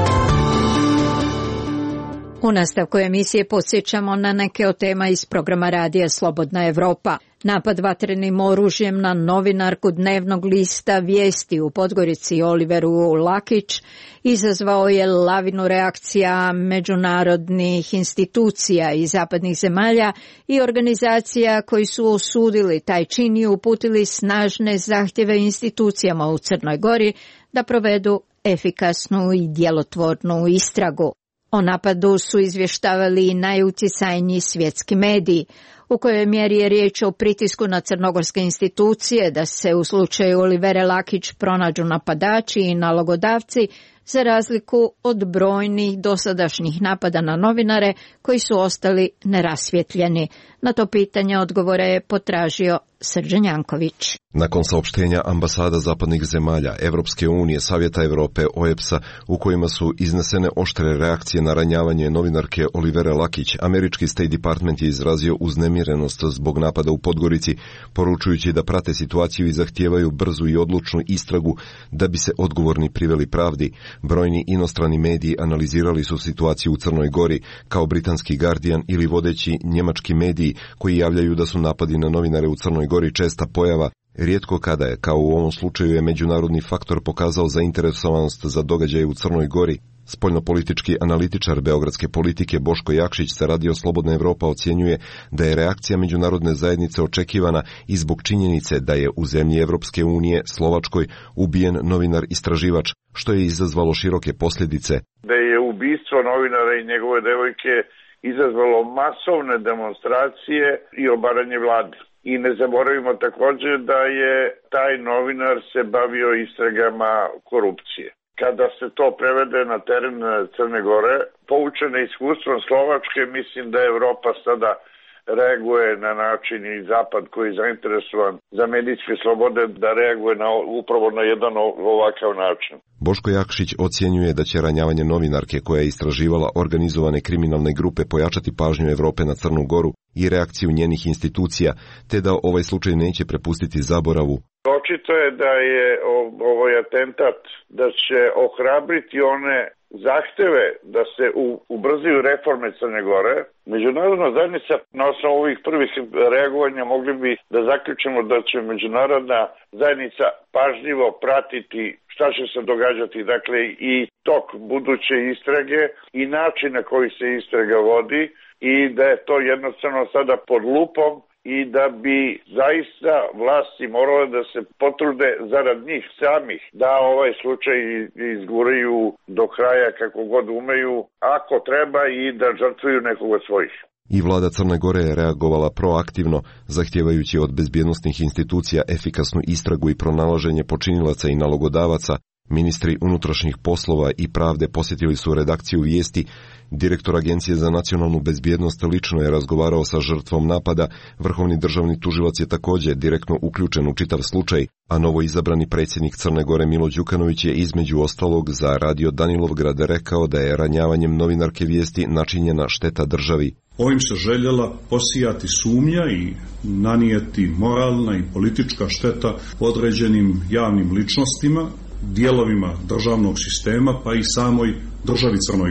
U nastavku emisije podsjećamo na neke od tema iz programa radija Slobodna Evropa. Napad vatrenim oružjem na novinarku dnevnog lista Vijesti u Podgorici Oliveru Lakić izazvao je lavinu reakcija međunarodnih institucija i zapadnih zemalja i organizacija koji su osudili taj čin i uputili snažne zahtjeve institucijama u Crnoj Gori da provedu efikasnu i djelotvornu istragu. O napadu su izvještavali i najutjecajniji svjetski mediji. U kojoj mjeri je riječ o pritisku na crnogorske institucije da se u slučaju Olivere Lakić pronađu napadači i nalogodavci, za razliku od brojnih dosadašnjih napada na novinare koji su ostali nerasvjetljeni. Na to pitanje odgovore je potražio Srđan Janković. Nakon saopštenja ambasada zapadnih zemalja, Evropske unije, Savjeta Evrope, O E B S-a, u kojima su iznesene oštre reakcije na ranjavanje novinarke Olivere Lakić, američki State Department je izrazio uznemirenost zbog napada u Podgorici, poručujući da prate situaciju i zahtijevaju brzu i odlučnu istragu da bi se odgovorni priveli pravdi. Brojni inostrani mediji analizirali su situaciju u Crnoj Gori, kao britanski Guardian ili vodeći njemački mediji koji javljaju da su napadi na novinare u Crnoj Gori česta pojava. Rijetko kada je, kao u ovom slučaju, je međunarodni faktor pokazao zainteresovanost za događaje u Crnoj Gori. Spoljnopolitički analitičar beogradske politike Boško Jakšić sa Radio Slobodna Evropa ocjenjuje da je reakcija međunarodne zajednice očekivana i zbog činjenice da je u zemlji Evropske unije, Slovačkoj, ubijen novinar istraživač, što je izazvalo široke posljedice. Da je ubistvo novinara i njegove devojke izazvalo masovne demonstracije i obaranje vlade. I ne zaboravimo također da je taj novinar se bavio istragama korupcije. Kada se to prevede na teren Crne Gore, poučena iskustvom Slovačke, mislim da Evropa sada reaguje na način i Zapad koji je zainteresovan za medijske slobode da reaguje na, upravo na jedan ovakav način. Boško Jakšić ocjenjuje da će ranjavanje novinarke koja je istraživala organizovane kriminalne grupe pojačati pažnju Evrope na Crnu Goru i reakciju njenih institucija, te da ovaj slučaj neće prepustiti zaboravu. Očito je da je ovaj atentat da će ohrabriti one zahteve da se ubrzaju reforme Crne Gore. Međunarodna zajednica na osnovu ovih prvih reagovanja mogli bi da zaključimo da će međunarodna zajednica pažljivo pratiti šta će se događati, dakle i tok buduće istrage i način na koji se istraga vodi i da je to jednostavno sada pod lupom i da bi zaista vlasti morale da se potrude zarad njih samih da ovaj slučaj izguraju do kraja kako god umeju, ako treba, i da žrtvuju nekoga svojih. I vlada Crne Gore je reagovala proaktivno, zahtijevajući od bezbjednosnih institucija efikasnu istragu i pronalaženje počinilaca i nalogodavaca. Ministri unutrašnjih poslova i pravde posjetili su redakciju Vijesti. Direktor Agencije za nacionalnu bezbjednost lično je razgovarao sa žrtvom napada. Vrhovni državni tužilac je također direktno uključen u čitav slučaj, a novo izabrani predsjednik Crne Gore Milo Đukanović je između ostalog za Radio Danilovgrad rekao da je ranjavanjem novinarke Vijesti načinjena šteta državi. Ovim se željela posijati sumnja i nanijeti moralna i politička šteta određenim javnim ličnostima, dijelovima državnog sistema pa i samoj državi Crnoj Gori.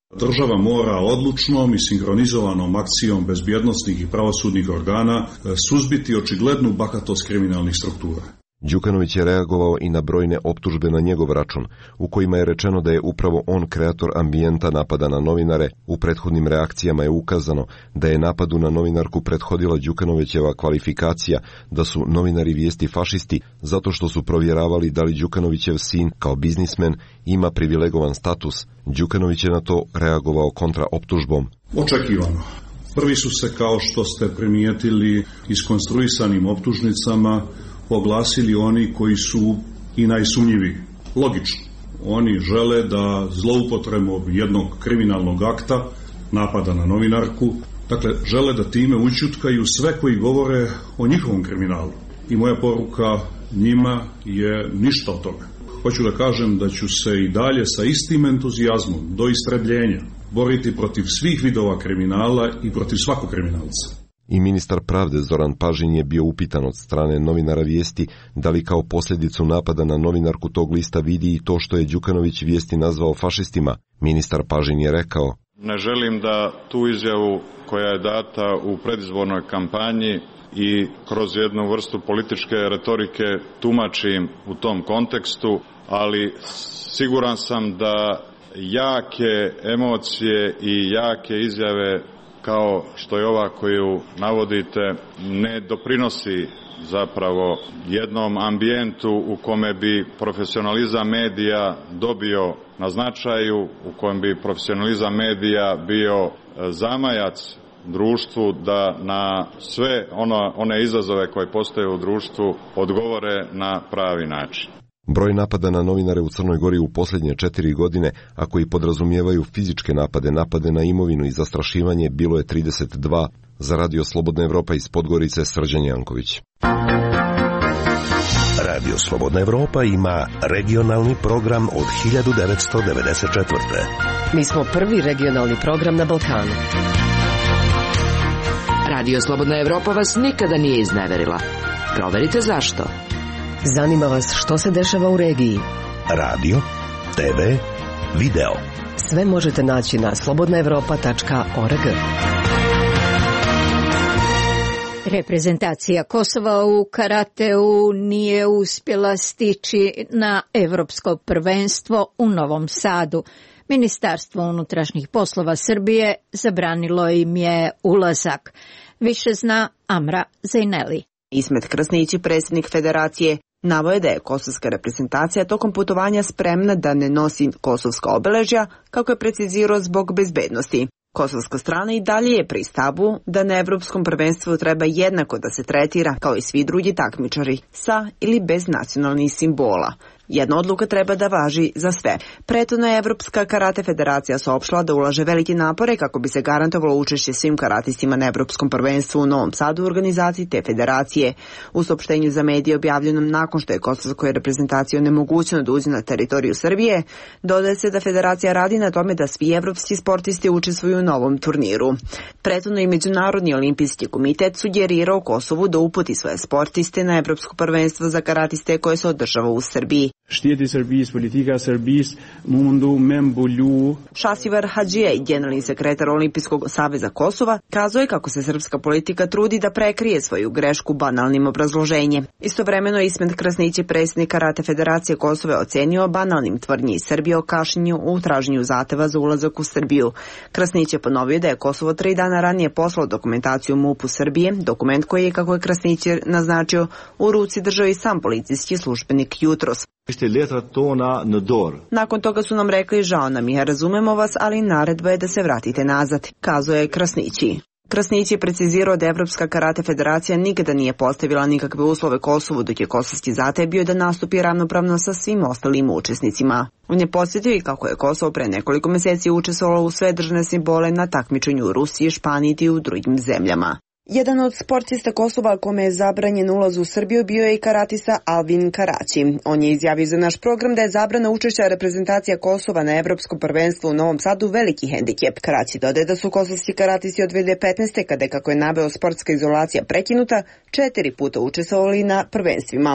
Država mora odlučnom i sinkronizovanom akcijom bezbjednosnih i pravosudnih organa suzbiti očiglednu bahatost kriminalnih struktura. Đukanović je reagovao i na brojne optužbe na njegov račun, u kojima je rečeno da je upravo on kreator ambijenta napada na novinare. U prethodnim reakcijama je ukazano da je napadu na novinarku prethodila Đukanovićeva kvalifikacija da su novinari vijesti fašisti zato što su provjeravali da li Đukanovićev sin kao biznismen ima privilegovan status. Đukanović je na to reagovao kontra optužbom. Očekivano. Prvi su se, kao što ste primijetili, iskonstruisanim optužnicama oglasili oni koji su i najsumnjiviji. Logično. Oni žele da zloupotrebom jednog kriminalnog akta, napada na novinarku, dakle, žele da time ućutkaju sve koji govore o njihovom kriminalu. I moja poruka njima je ništa od toga. Hoću da kažem da ću se i dalje sa istim entuzijazmom do istrebljenja boriti protiv svih vidova kriminala i protiv svakog kriminalca. I ministar pravde Zoran Pažin je bio upitan od strane novinara Vijesti da li kao posljedicu napada na novinarku tog lista vidi i to što je Đukanović Vijesti nazvao fašistima. Ministar Pažin je rekao: Ne želim da tu izjavu koja je data u predizbornoj kampanji i kroz jednu vrstu političke retorike tumačim u tom kontekstu, ali siguran sam da jake emocije i jake izjave kao što je ova koju navodite ne doprinosi zapravo jednom ambijentu u kome bi profesionalizam medija dobio na značaju, u kojem bi profesionalizam medija bio zamajac društvu da na sve ono, one izazove koje postoje u društvu odgovore na pravi način. Broj napada na novinare u Crnoj Gori u posljednje četiri godine, a koji podrazumijevaju fizičke napade, napade na imovinu i zastrašivanje, bilo je trideset dva. Za Radio Slobodna Evropa iz Podgorice, Srđan Janković. Radio Slobodna Evropa ima regionalni program od hiljadu devetsto devedeset četvrte. Mi smo prvi regionalni program na Balkanu. Radio Slobodna Evropa vas nikada nije izneverila. Proverite zašto. Zanima vas što se dešava u regiji. Radio, te ve, video. Sve možete naći na slobodna evropa tačka org. Reprezentacija Kosova u karateu nije uspjela stići na evropsko prvenstvo u Novom Sadu. Ministarstvo unutrašnjih poslova Srbije zabranilo im je ulazak. Više zna Amra Zejneli. Ismet Krasnići, predsjednik federacije, navoje da je kosovska reprezentacija tokom putovanja spremna da ne nosi kosovska obeležja, kako je precizirao zbog bezbednosti. Kosovska strana i dalje je pri stavu da na evropskom prvenstvu treba jednako da se tretira kao i svi drugi takmičari, sa ili bez nacionalnih simbola. Jedna odluka treba da važi za sve. Prethodno je Evropska karate federacija saopštila da ulaže velike napore kako bi se garantovalo učešće svim karatistima na Evropskom prvenstvu u Novom Sadu u organizaciji te federacije. U saopštenju za medije objavljenom nakon što je kosovskoj reprezentaciji onemogućeno da uđe na teritoriju Srbije, dodaje se da federacija radi na tome da svi evropski sportisti učestvuju u novom turniru. Prethodno i Međunarodni olimpijski komitet sugerirao Kosovu da uputi svoje sportiste na Evropsko prvenstvo za karatiste koje se održava u Srbiji. Shteti Serbis, politika Serbis, mundu me mbulju. Šasivar Hadžija, generalni sekretar Olimpijskog saveza Kosova, kazuje kako se srpska politika trudi da prekrije svoju grešku banalnim obrazloženjem. Istovremeno Ismet Krasnić, predsjednik Karate federacije Kosova, ocenio banalnim tvrdnji iz Srbije o kašnjenju u traženju zahteva za ulazak u Srbiju. Krasnić je ponovio da je Kosovo tri dana ranije poslao dokumentaciju MUP-u Srbije, dokument koji je, kako je Krasnić naznačio, u ruci držao i sam policijski službenik jutros. Nakon toga su nam rekli: žao nam je, razumemo vas, ali naredba je da se vratite nazad, kazuje Krasnići. Krasnić je precizirao da Evropska karate federacija nikada nije postavila nikakve uslove Kosovu, dok je kosovski zahtev bio da nastupi ravnopravno sa svim ostalim učesnicima. On je podsjetio i kako je Kosovo pre nekoliko mjeseci učestvovalo u sve državne simbole na takmičenju u Rusiji, Španiji i u drugim zemljama. Jedan od sportista Kosova kome je zabranjen ulaz u Srbiju bio je i karatista Alvin Karaći. On je izjavio za naš program da je zabrana učešća reprezentacija Kosova na Evropskom prvenstvu u Novom Sadu veliki hendikep. Karaći dodaje da su kosovski karatisti od dve hiljade petnaeste. kada je, kako je naveo, sportska izolacija prekinuta, četiri puta učestvovali na prvenstvima.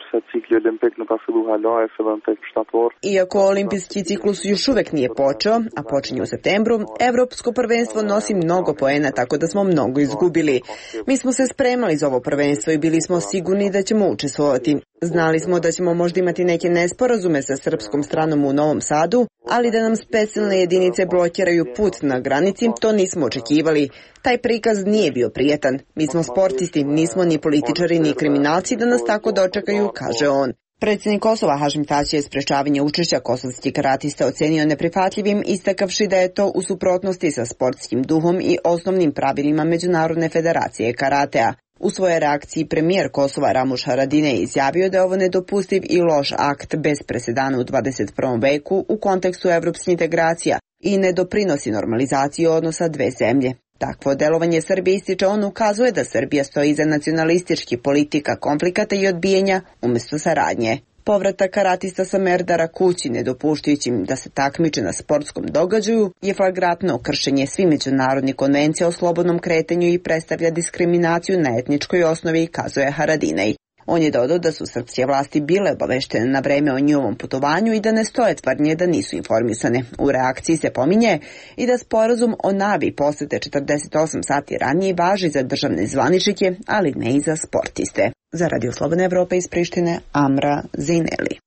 Iako olimpijski ciklus još uvek nije počeo, a počinje u septembru, Evropsko prvenstvo nosi mnogo poena, tako da smo mnogo izgubili. Mi smo se spremali za ovo prvenstvo i bili smo sigurni da ćemo učestvovati. Znali smo da ćemo možda imati neke nesporazume sa srpskom stranom u Novom Sadu, ali da nam specijalne jedinice blokiraju put na granici, to nismo očekivali. Taj prikaz nije bio prijetan. Mi smo sportisti, nismo ni političari ni kriminalci da nas tako dočekaju, kaže on. Predsjednik Kosova Hašim Tači je sprečavanje učešća kosovskih karatista ocenio neprihvatljivim, istakavši da je to u suprotnosti sa sportskim duhom i osnovnim pravilima Međunarodne federacije karatea. U svojoj reakciji premijer Kosova Ramuš Haradinaj je izjavio da je ovo nedopustiv i loš akt bez presedana u dvadeset prvom veku u kontekstu evropskih integracija i ne doprinosi normalizaciji odnosa dve zemlje. Takvo delovanje Srbije, ističe on, ukazuje da Srbija stoji iza nacionalističkih politika konflikata i odbijanja umjesto saradnje. Povratak karatista sa Merdara kući, nedopuštajućim da se takmiče na sportskom događaju, je flagrantno kršenje svih međunarodnih konvencija o slobodnom kretanju i predstavlja diskriminaciju na etničkoj osnovi, kazuje Haradinaj. On je dodao da su srpske vlasti bile obaveštene na vreme o njihovom putovanju i da ne stoje tvrdnje da nisu informisane. U reakciji se pominje i da sporazum o najavi posete četrdeset osam sati ranije važi za državne zvaničnike, ali ne i za sportiste. Za Radio Slobodna Evropa iz Prištine, Amra Zineli.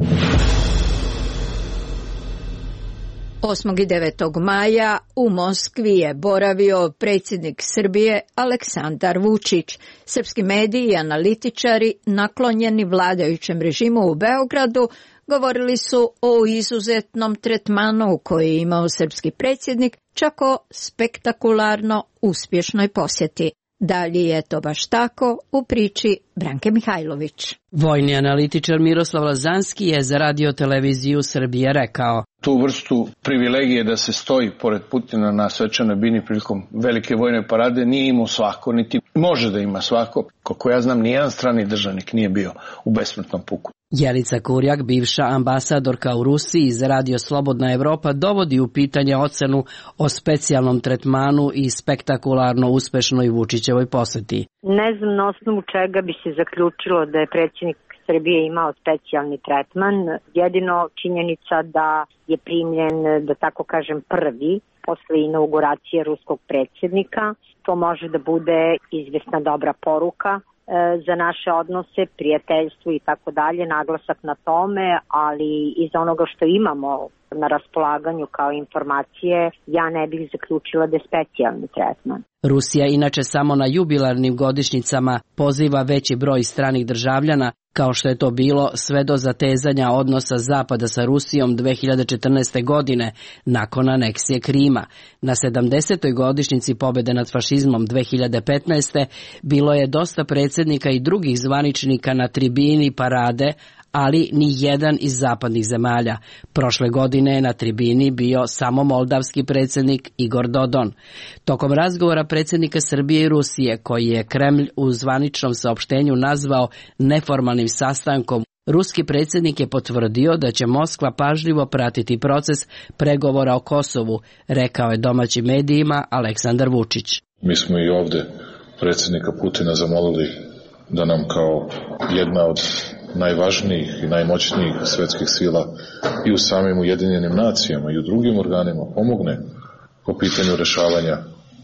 osmog i devetog maja u Moskvi je boravio predsjednik Srbije Aleksandar Vučić. Srpski mediji i analitičari naklonjeni vladajućem režimu u Beogradu govorili su o izuzetnom tretmanu koji je imao srpski predsjednik, čak o spektakularno uspješnoj posjeti. Da li je to baš tako, u priči Branke Mihajlović. Vojni analitičar Miroslav Lazanski je za Radio televiziju Srbije rekao: tu vrstu privilegije da se stoji pored Putina na svečanoj bini prilikom velike vojne parade nije imao svako, niti može da ima svako. Koliko ja znam, nijedan strani državnik nije bio u besmrtnom puku. Jelica Kurjak, bivša ambasadorka u Rusiji za Radio Slobodna Evropa, dovodi u pitanje ocenu o specijalnom tretmanu i spektakularno uspešnoj Vučićevoj posjeti. Ne znam na osnovu čega bi se zaključilo da je predsjednik Srbije imao specijalni tretman. Jedino činjenica da je primljen, da tako kažem, prvi posle inauguracije ruskog predsjednika. To može da bude izvesna dobra poruka za naše odnose, prijateljstvo i tako dalje, naglasak na tome, ali iz onoga što imamo na raspolaganju kao informacije, ja ne bih zaključila da je specijalni tretman. Rusija inače samo na jubilarnim godišnjicama poziva veći broj stranih državljana, kao što je to bilo sve do zatezanja odnosa Zapada sa Rusijom dve hiljade četrnaeste. godine nakon aneksije Krima. Na sedamdesetoj godišnjici pobjede nad fašizmom dve hiljade petnaeste. bilo je dosta predsjednika i drugih zvaničnika na tribini parade, ali ni jedan iz zapadnih zemalja. Prošle godine je na tribini bio samo moldavski predsjednik Igor Dodon. Tokom razgovora predsjednika Srbije i Rusije, koji je Kremlj u zvaničnom saopštenju nazvao neformalnim sastankom, ruski predsjednik je potvrdio da će Moskva pažljivo pratiti proces pregovora o Kosovu, rekao je domaćim medijima Aleksandar Vučić. Mi smo i ovdje predsjednika Putina zamolili da nam kao jedna od najvažnijih i najmoćnijih svjetskih sila i u samim Ujedinjenim nacijama i u drugim organima pomogne po pitanju rješavanja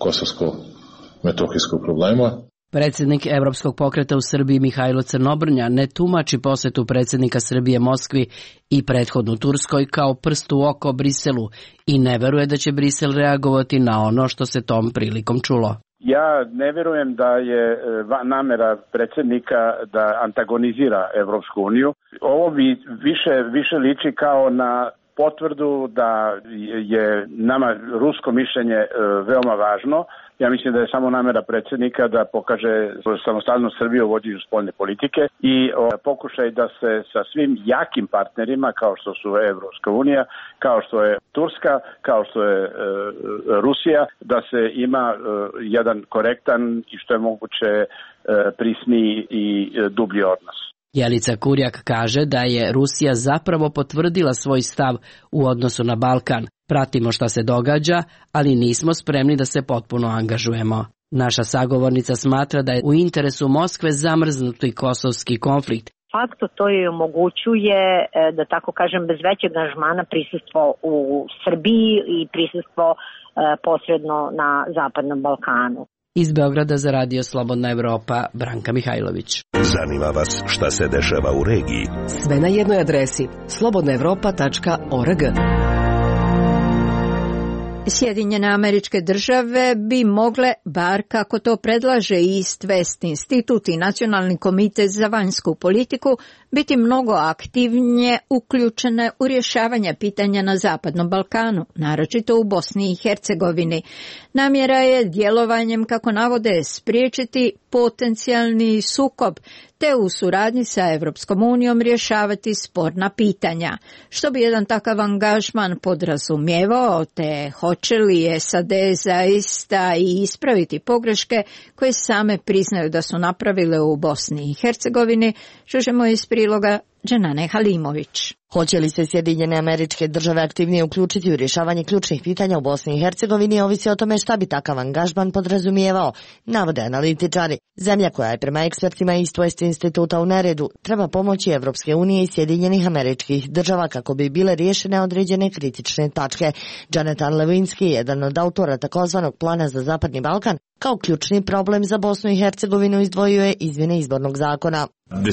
kosovsko-metohijskog problema. Predsjednik Evropskog pokreta u Srbiji Mihajlo Crnobrnja ne tumači posjetu predsjednika Srbije Moskvi i prethodnu Turskoj kao prst u oko Briselu i ne veruje da će Brisel reagovati na ono što se tom prilikom čulo. Ja ne vjerujem da je namjera predsjednika da antagonizira Evropsku uniju. Ovo bi više, više liči kao na potvrdu da je nama rusko mišljenje veoma važno. Ja mislim da je samo namera predsjednika da pokaže samostalnost Srbije u vođenju spoljne politike i o, pokušaj da se sa svim jakim partnerima kao što su Evropska unija, kao što je Turska, kao što je e, Rusija, da se ima e, jedan korektan i što je moguće e, prisniji i e, dublji odnos. Jelica Kurjak kaže da je Rusija zapravo potvrdila svoj stav u odnosu na Balkan. Pratimo šta se događa, ali nismo spremni da se potpuno angažujemo. Naša sagovornica smatra da je u interesu Moskve zamrznuti kosovski konflikt. Fakto to je omogućuje, da tako kažem, bez većeg angažmana prisustvo u Srbiji i prisustvo posredno na Zapadnom Balkanu. Iz Beograda za Radio Slobodna Evropa, Branka Mihajlović. Zanima vas šta se dešava u regiji? Sve na jednoj adresi slobodna evropa tačka org. Sjedinjene Američke Države bi mogle, bar kako to predlaže East West Institut i Nacionalni komitet za vanjsku politiku, biti mnogo aktivnije uključene u rješavanje pitanja na Zapadnom Balkanu, naročito u Bosni i Hercegovini. Namjera je djelovanjem, kako navode, spriječiti potencijalni sukob, te u suradnji sa Evropskom unijom rješavati sporna pitanja. Što bi jedan takav angažman podrazumijevao, te hoće li S A D zaista i ispraviti pogreške koje same priznaju da su napravile u Bosni i Hercegovini, čužemo iz priloga Dženane Halimović. Hoće li se Sjedinjene Američke Države aktivnije uključiti u rješavanje ključnih pitanja u Bosni i Hercegovini, ovisi o tome šta bi takav angažman podrazumijevao, navode analitičari. Zemlja koja je prema ekspertima East West Instituta u neredu treba pomoći Evropske unije i Sjedinjenih Američkih Država kako bi bile riješene određene kritične tačke. Jonathan Lewinsky, jedan od autora takozvanog plana za Zapadni Balkan, kao ključni problem za Bosnu i Hercegovinu izdvojio je izmjene izbornog zakona.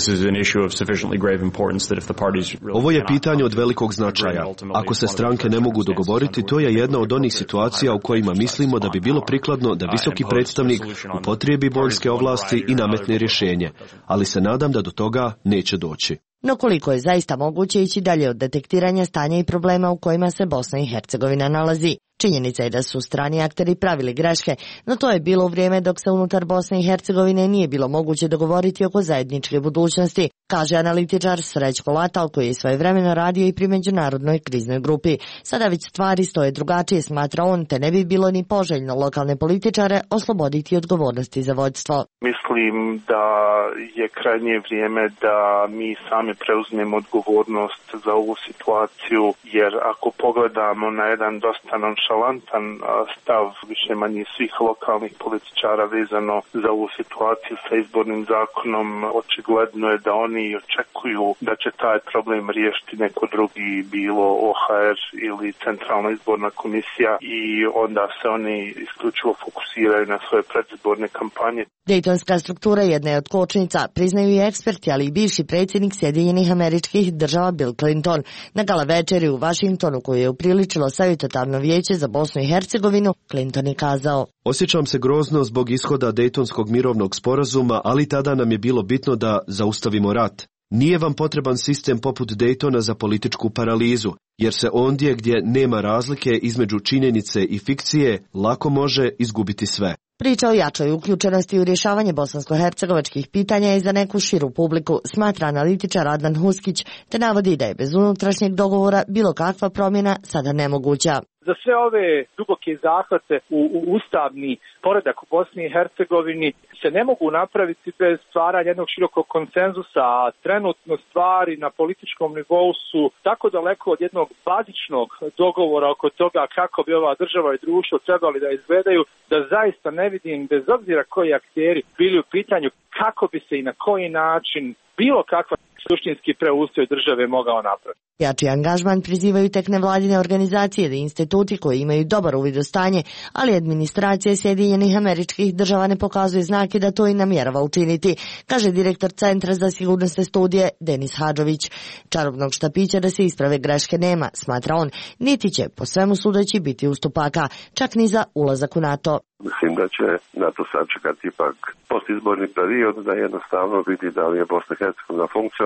Ovo je pitanje od velikog značaja. Ako se stranke ne mogu dogovoriti, to je jedna od onih situacija u kojima mislimo da bi bilo prikladno da visoki predstavnik upotrijebi vojske ovlasti i nametne rješenje, ali se nadam da do toga neće doći. No koliko je zaista moguće ići dalje od detektiranja stanja i problema u kojima se Bosna i Hercegovina nalazi? Činjenica je da su strani akteri pravili greške, no to je bilo u vrijeme dok se unutar Bosne i Hercegovine nije bilo moguće dogovoriti oko zajedničke budućnosti, kaže analitičar Srećko Latal, koji je svojevremeno radio i pri međunarodnoj kriznoj grupi. Sada već stvari stoje drugačije, smatra on, te ne bi bilo ni poželjno lokalne političare osloboditi odgovornosti za vođstvo. Mislim da je krajnje vrijeme da mi sami preuzmemo odgovornost za ovu situaciju, jer ako pogledamo na jedan dosta nonšalantan stav više manje svih lokalnih političara vezano za ovu situaciju sa izbornim zakonom, očigledno je da oni očekuju da će taj problem riješiti neko drugi, bilo O H R ili Centralna izborna komisija, i onda se oni isključivo fokusiraju na svoje predizborne kampanje. Dejtonska struktura jedna je od kočnica, priznaju i eksperti, ali i bivši predsjednik Sjedinjenih Američkih Država Bill Clinton. Na gala večeri u Vašingtonu, koju je upriličilo savjetodavno vijeće za Bosnu i Hercegovinu, Clinton je kazao: Osjećam se grozno zbog ishoda Dejtonskog mirovnog sporazuma, ali tada nam je bilo bitno da zaustavimo rat. Nije vam potreban sistem poput Dejtona za političku paralizu, jer se ondje gdje nema razlike između činjenice i fikcije lako može izgubiti sve. Priča o jačoj uključenosti u rješavanje bosansko-hercegovačkih pitanja je za neku širu publiku, smatra analitičar Adnan Huskić, te navodi da je bez unutrašnjeg dogovora bilo kakva promjena sada nemoguća. Za sve ove duboke zahvate u, u ustavni poredak u Bosni i Hercegovini se ne mogu napraviti bez stvaranja jednog širokog konsenzusa, a trenutno stvari na političkom nivou su tako daleko od jednog bazičnog dogovora oko toga kako bi ova država i društvo trebali da izgledaju, da zaista ne vidim, bez obzira koji akteri bili u pitanju, kako bi se i na koji način bilo kakva suštinski preustroj države mogao napraviti. Jači angažman prizivaju tek nevladine organizacije i instituti koji imaju dobar uvid u stanje, ali administracija Sjedinjenih Američkih Država ne pokazuje znake da to i namjerava učiniti, kaže direktor Centra za sigurnosne studije Denis Hadžović. Čarobnog štapića da se isprave greške nema, smatra on, niti će po svemu sudeći biti ustupaka, čak ni za ulazak u NATO. Mislim da će NATO sačekati ipak postizborni period da jednostavno vidi da li je Bosna i Hercegovina funkcionalna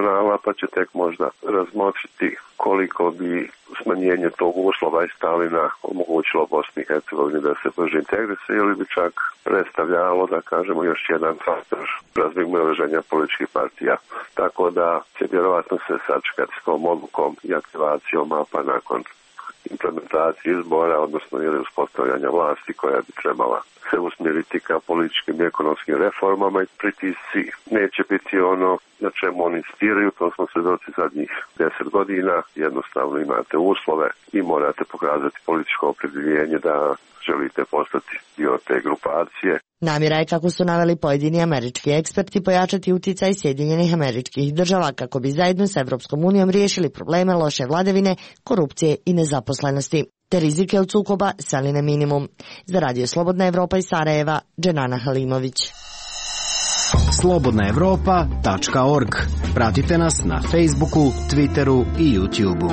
kanala, pa će tek možda razmotriti koliko bi smanjenje tog uslova i Stalina omogućilo Bosni i Hercegovini da se brže integrise ili bi čak predstavljalo, da kažemo, još jedan faktor razmimoilaženja političkih partija. Tako da će vjerovatno se sačekati s tom odlukom i aktivacijom mapa nakon implementacije izbora, odnosno ili uspostavljanja vlasti koja bi trebala se usmjeriti ka političkim i ekonomskim reformama i pritisci neće biti ono na čemu oni insistiraju, to smo svedoci zadnjih deset godina, jednostavno imate uslove i morate pokazati političko opredjeljenje da želite postati dio te grupacije. Namjera je, kako su naveli pojedini američki eksperti, pojačati uticaj Sjedinjenih Američkih Država kako bi zajedno s Evropskom unijom riješili probleme loše vladavine, korupcije i nezaposlenosti, te rizike od sukoba sveli na minimum. Za Radio Slobodna Evropa iz Sarajeva, Dženana Halimović. slobodna evropa tačka org. Pratite nas na Facebooku, Twitteru i YouTubeu.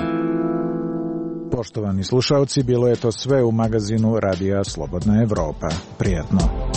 Poštovani slušalci, bilo je to sve u magazinu Radija Slobodna Evropa. Prijatno.